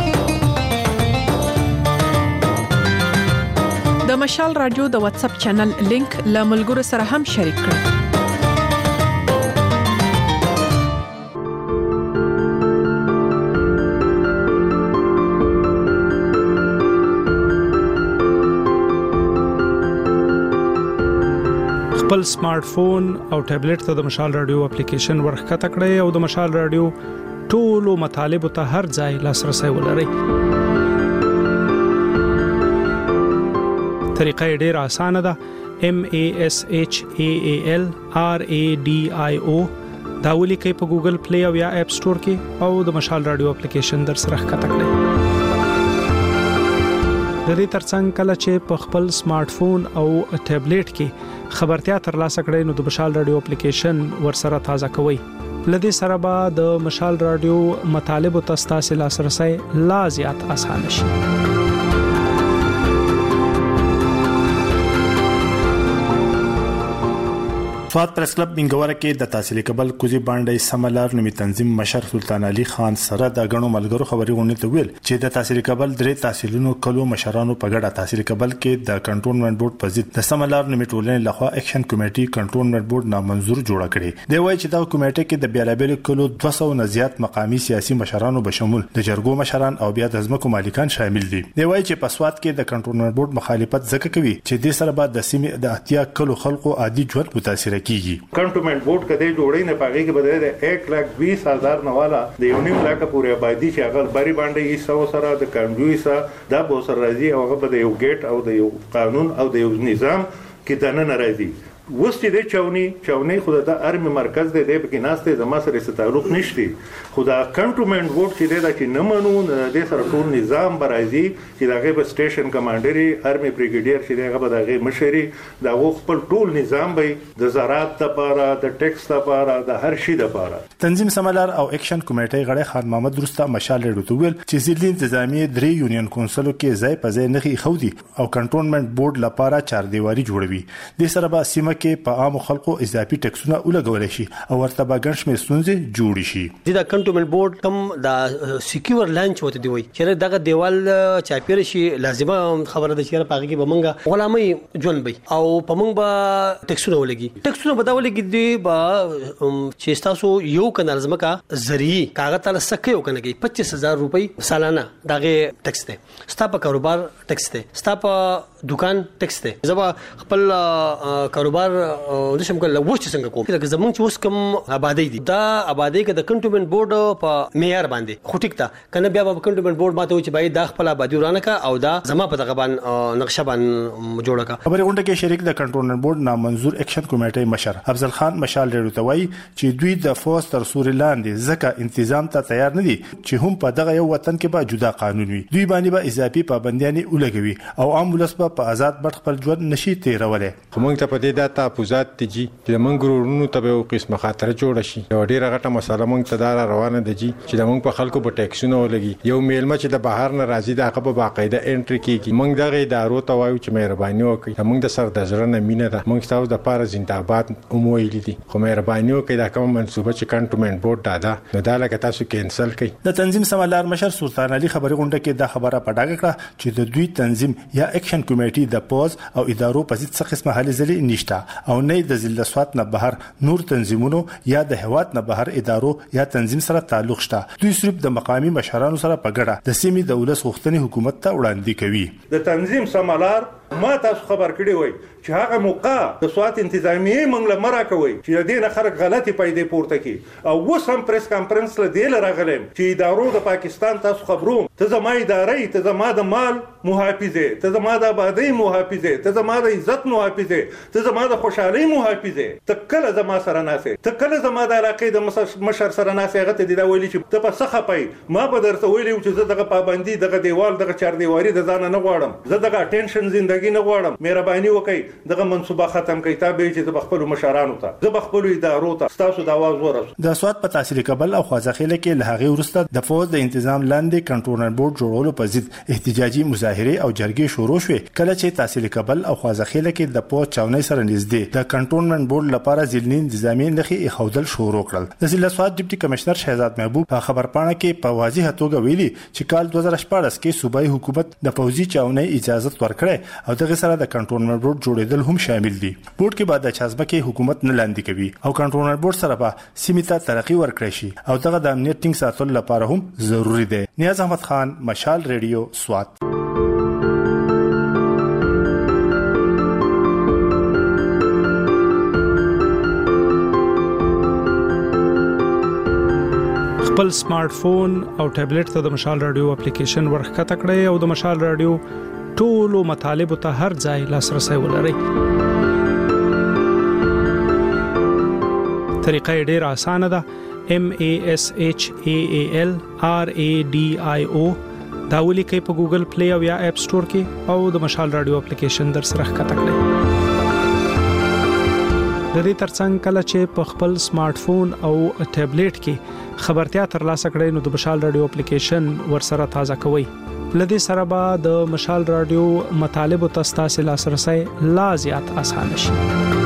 د مشال رادیو د واتس اپ چینل لینک له ملګرو سره هم شریک کړئ.
خپل سمارټ فون او ټابلیټ ته د مشال رادیو اپلیکیشن ورخکته کړئ او د مشال رادیو ټولو مطالبه ته هر ځای لاسرسي ولرئ. طریقه ډیره اسانه ده. M A S H A A L R A D I O دا ولیکئ په ګوګل پلی او یا اپ سٹور کې او د مشال رادیو اپلیکیشن در سره ښکته کړئ. د دې ترڅنګ کله چې په خپل سمارټ فون او ټابلیټ کې خبرتیا ترلاسه کړئ نو د مشال رادیو اپلیکیشن ورسره تازه کوئ. لدې سره به د مشال رادیو مطالب او تاسو لاسرسي لا زیات اسانه شي.
فات پریس کلب منګوره کې د تحصیل قبل کوزي باندې سملار نومي تنظیم مشر سلطان علي خان سره د غنو ملګرو خبري غونډه ته ویل چې د تحصیل قبل درې تحصیلونو کلو مشرانو په ګډه تحصیل قبل کې د کنټرولمنت بورډ په ضد د سملار نومي ټولنې لخوا اکشن کمیټي کنټرولمنت بورډ نامنظور جوړ کړي. دی وایي چې دا کمیټه کې د بیلابل کلو دوه سوه نه زیات مقامي سیاسي مشرانو به شمول د جرګو مشران او بیا د ځمکو مالکان شامل دي. دی وایي چې په سواد کې د کنټرولمنت بورډ مخالفت ځکه کوي چې د سره بعد د سیمې د اتیا کلو خلکو عادي ژوند متاثر کیږي.
کنټرولمنت بورډ کده جوړې نه پاږي کې بده د एक लाख बीस हज़ार نواله د یو نیم لاکه پورې آبادی چې هغه بری باندې یې سو سره د کانډوي سره د بو سره راځي او هغه د یو ګیټ او د یو قانون او د یو نظام کې دنه ناراضي. وستې د چاوني چاوني خدای د ارمي مرکز دی د بګی ناشته د ما سره تعلق نشته. خدای کنټرولمنت بورډ چې د چې نه منو د سره ټول نظام برازي چې دغه په سټیشن کمانډري ارمي بریګیډیر چې دغه به دغه مشري د خپل ټول نظام به د زراعت لپاره د ټیکس لپاره د هر شي لپاره.
تنظیم سملار او اکشن کمیټه غړي خان محمد رستا مشال لري چې ځلې انتظامی درې یونین کونسلو کې ځای په ځای نخي خودي او کنټرولمنت بورډ لپاره چار دیواري جوړوي. د سره به سیمه کې په عام خلکو اضافي ټیکسونه ولګول شي او ورته به ګڼ شمېر ستونزې جوړ شي.
د کنټرولمنت بورډ کوم د سکیور لانچ وته دی وي چې دغه دیوال چاپیر شي لازمه خبره ده چې په هغه کې به مونږه غلامي ژوند بي او په مونږ به ټیکسونه ولګي ټیکسونه به دا ولګي دی به چې تاسو یو کنه زمکا ذریعہ کاغذ تعالی سکه یو کنه کې پچیس هزار روپۍ سالانه دغه ټیکس ته ستا په کاروبار ټیکس ته ستا په دکان ټیکس ته زبا خپل کاروبار د شم کله وښت څنګه کوم لکه زمونږ چې اوس کوم آبادی دي دا آبادی کې د کنټرولمنت بورډ په معیار باندې خو ټیک تا کنه بیا په کنټرولمنت بورډ ماته و چې باید د خپل آبادی ورانه کا او دا زما په دغه باندې نقشه باندې جوړه کا.
خبري غونډه کې شریک د کنټرولمنت بورډ نامنظور اکشن کمیټې مشر افضل خان مشال لري چې دوی د فوز تر سوري لاندې ځکه تنظیم ته تیار نه دي چې هم په دغه یو وطن کې به جدا قانون وي. دوی باندې به اضافي پابندیاں ولګوي او عام ولس په آزاد بټ خپل ژوند نشي تیرولای.
کومنګ ته په دې د تحفظات دي چې موږ ګورونو ته به قسمه خاطر جوړ شي یو ډیره غټه مسله موږ ته دا روانه ده چې موږ په خلکو په ټیکسونو ولګي یو میلمه چې د بهر نه راځي دا په باقاعده انټری کیږي موږ دغه ادارو ته وایو چې مهرباني وکړئ موږ د سر د زړه نه مینه ده موږ تاسو د پاره زنده‌باد اومویل دي خو مهرباني وکړئ دا کوم منصوبه چې کنټونمنت بورډ دادا نو دا لکه تاسو کینسل کړئ.
د تنظیم سملار مشر سلطان علي خبري غونډه کې دا خبره پټاګه کړه چې د دوی تنظیم یا اکشن کمیټي د پوز او ادارو په ضد څه قسمه حل ځلې نشته او نه د ضلع سوات نه بهر نور تنظیمونو یا د هواد نه بهر ادارو یا تنظیم سره تعلق شته. دوی صرف د مقامی مشرانو سره په ګډه د سیمې د ولس غوښتنې حکومت ته وړاندې کوي.
د تنظیم سملار ما تاسو خبر کړی وای چې هغه موقع د سوات انتظامیه منګل مرا کوي چې د دې نه خلک غلطي پیدا پورته کی او وسم پریس کانفرنس له دی لراغلم چې ادارو د پاکستان تاسو خبروم ته زما ادارې ته زما د مال محافظه ته زما د آبادی محافظه ته زما د عزت محافظه ته زما د خوشحالي محافظه ته کله زما سره ناسه ته کله زما د علاقې د مشر سره ناسه هغه ته دی ویلي چې ته په څه خپای ما به درته ویلي چې زه دغه پابندي دغه دیوال دغه چار دیواری د ځان نه غواړم زه دغه اټینشن زندګي نه غواړم مهرباني وکړئ دغه منصوبه ختم کړئ تابع چې د خپل مشرانو ته د خپل ادارو ته تاسو د आवाज ورس.
د سوات په تحصیل کابل او خوازخیله کې له هغه ورسته د فوز د تنظیم لاندې کنټرول بورډ جوړولو په ضد احتجاجي مظاهره او جرګې شروع شوې کله چې تحصیل کابل او خوازخیله کې د پوز چاونۍ سره نږدې د کنټرول بورډ لپاره ځلنی انتظامی لخي خودل شروع کړل. د ضلع سوات ډیپټي کمشنر شهزاد محبوب په خبرپاڼه کې په واضح توګه ویلي چې کال دوه هزار شپږ کې صوبایي حکومت د پوزي چاونۍ اجازه ورکړه او دغه سره د کنټرول بورډ جوړېدل هم شامل دي. بورډ کې بعد د چازبکه حکومت نه لاندې کوي او کنټرول بورډ سره به سیمه ته ترقی ورکړي شي او دغه د امنیت ټینګ ساتلو لپاره هم ضروری دی. نیاز احمد خان مشال ریډیو سوات.
خپل سمارټ فون او ټابلیټ ته د مشال رادیو اپلیکیشن ورخته کړئ او د مشال رادیو ټولو مطالب ته هر ځای لاسرسي ولرئ. طریقه ډیره اسانه ده. M A S H A A L R A D I O دا ولیکئ په ګوګل پلی او یا اپ سٹور کې او د مشال رادیو اپلیکیشن در سره ښکته کړئ. د دې ترڅنګ کله چې په خپل سمارټ فون او ټابلیټ کې خبرتیا ترلاسه کړئ نو د مشال رادیو اپلیکیشن ورسره تازه کوئ. لدې سره به د مشال رادیو مطالب او تاسو لاسرسي لا زیات اسانه شي.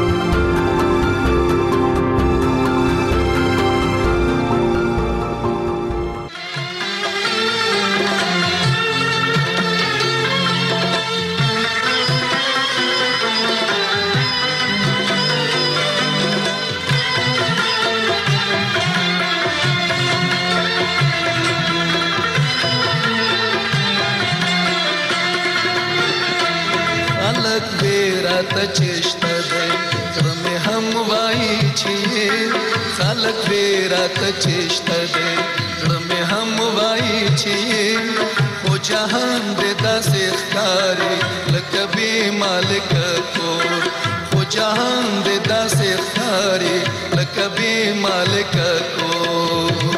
چشته ده کرم هم وای چی خلق بیرات چشته ده کرم هم وای چی خو جهان دې داسې ښکاري لکه بې مالک کور خو جهان دې داسې ښکاري لکه بې مالک کور.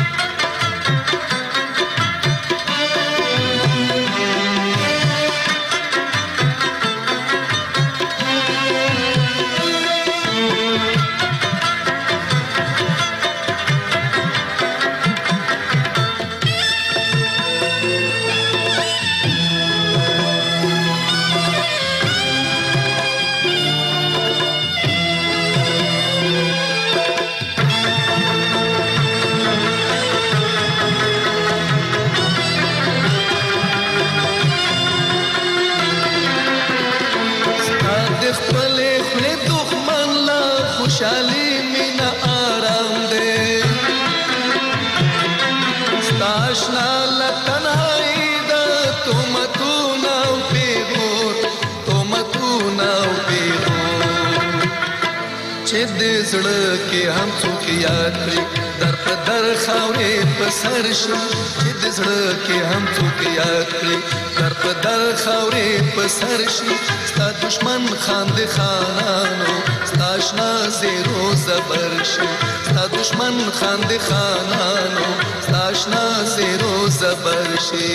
زړه کې هم څوک یاد کړي در په در خاورې په سر شي چې د زړه کې هم څوک یاد کړي در په در خاورې په سر شي ستا دشمن خاند خانانو ستا آشنا زیرو زبر شي ستا دشمن خاند خانانو ستا آشنا زیرو زبر شي.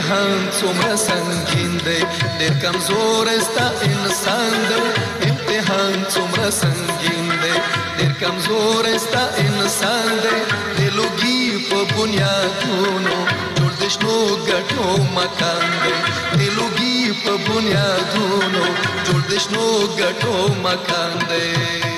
امتحان څومره سنگین دی ډېر کمزور استا انسان دی امتحان څومره سنگین دی ډېر کمزور استا انسان دی د لوګي په بنیادونو جوړ د شنو ګټو مکان دی د لوګي په بنیادونو جوړ د شنو ګټو مکان دی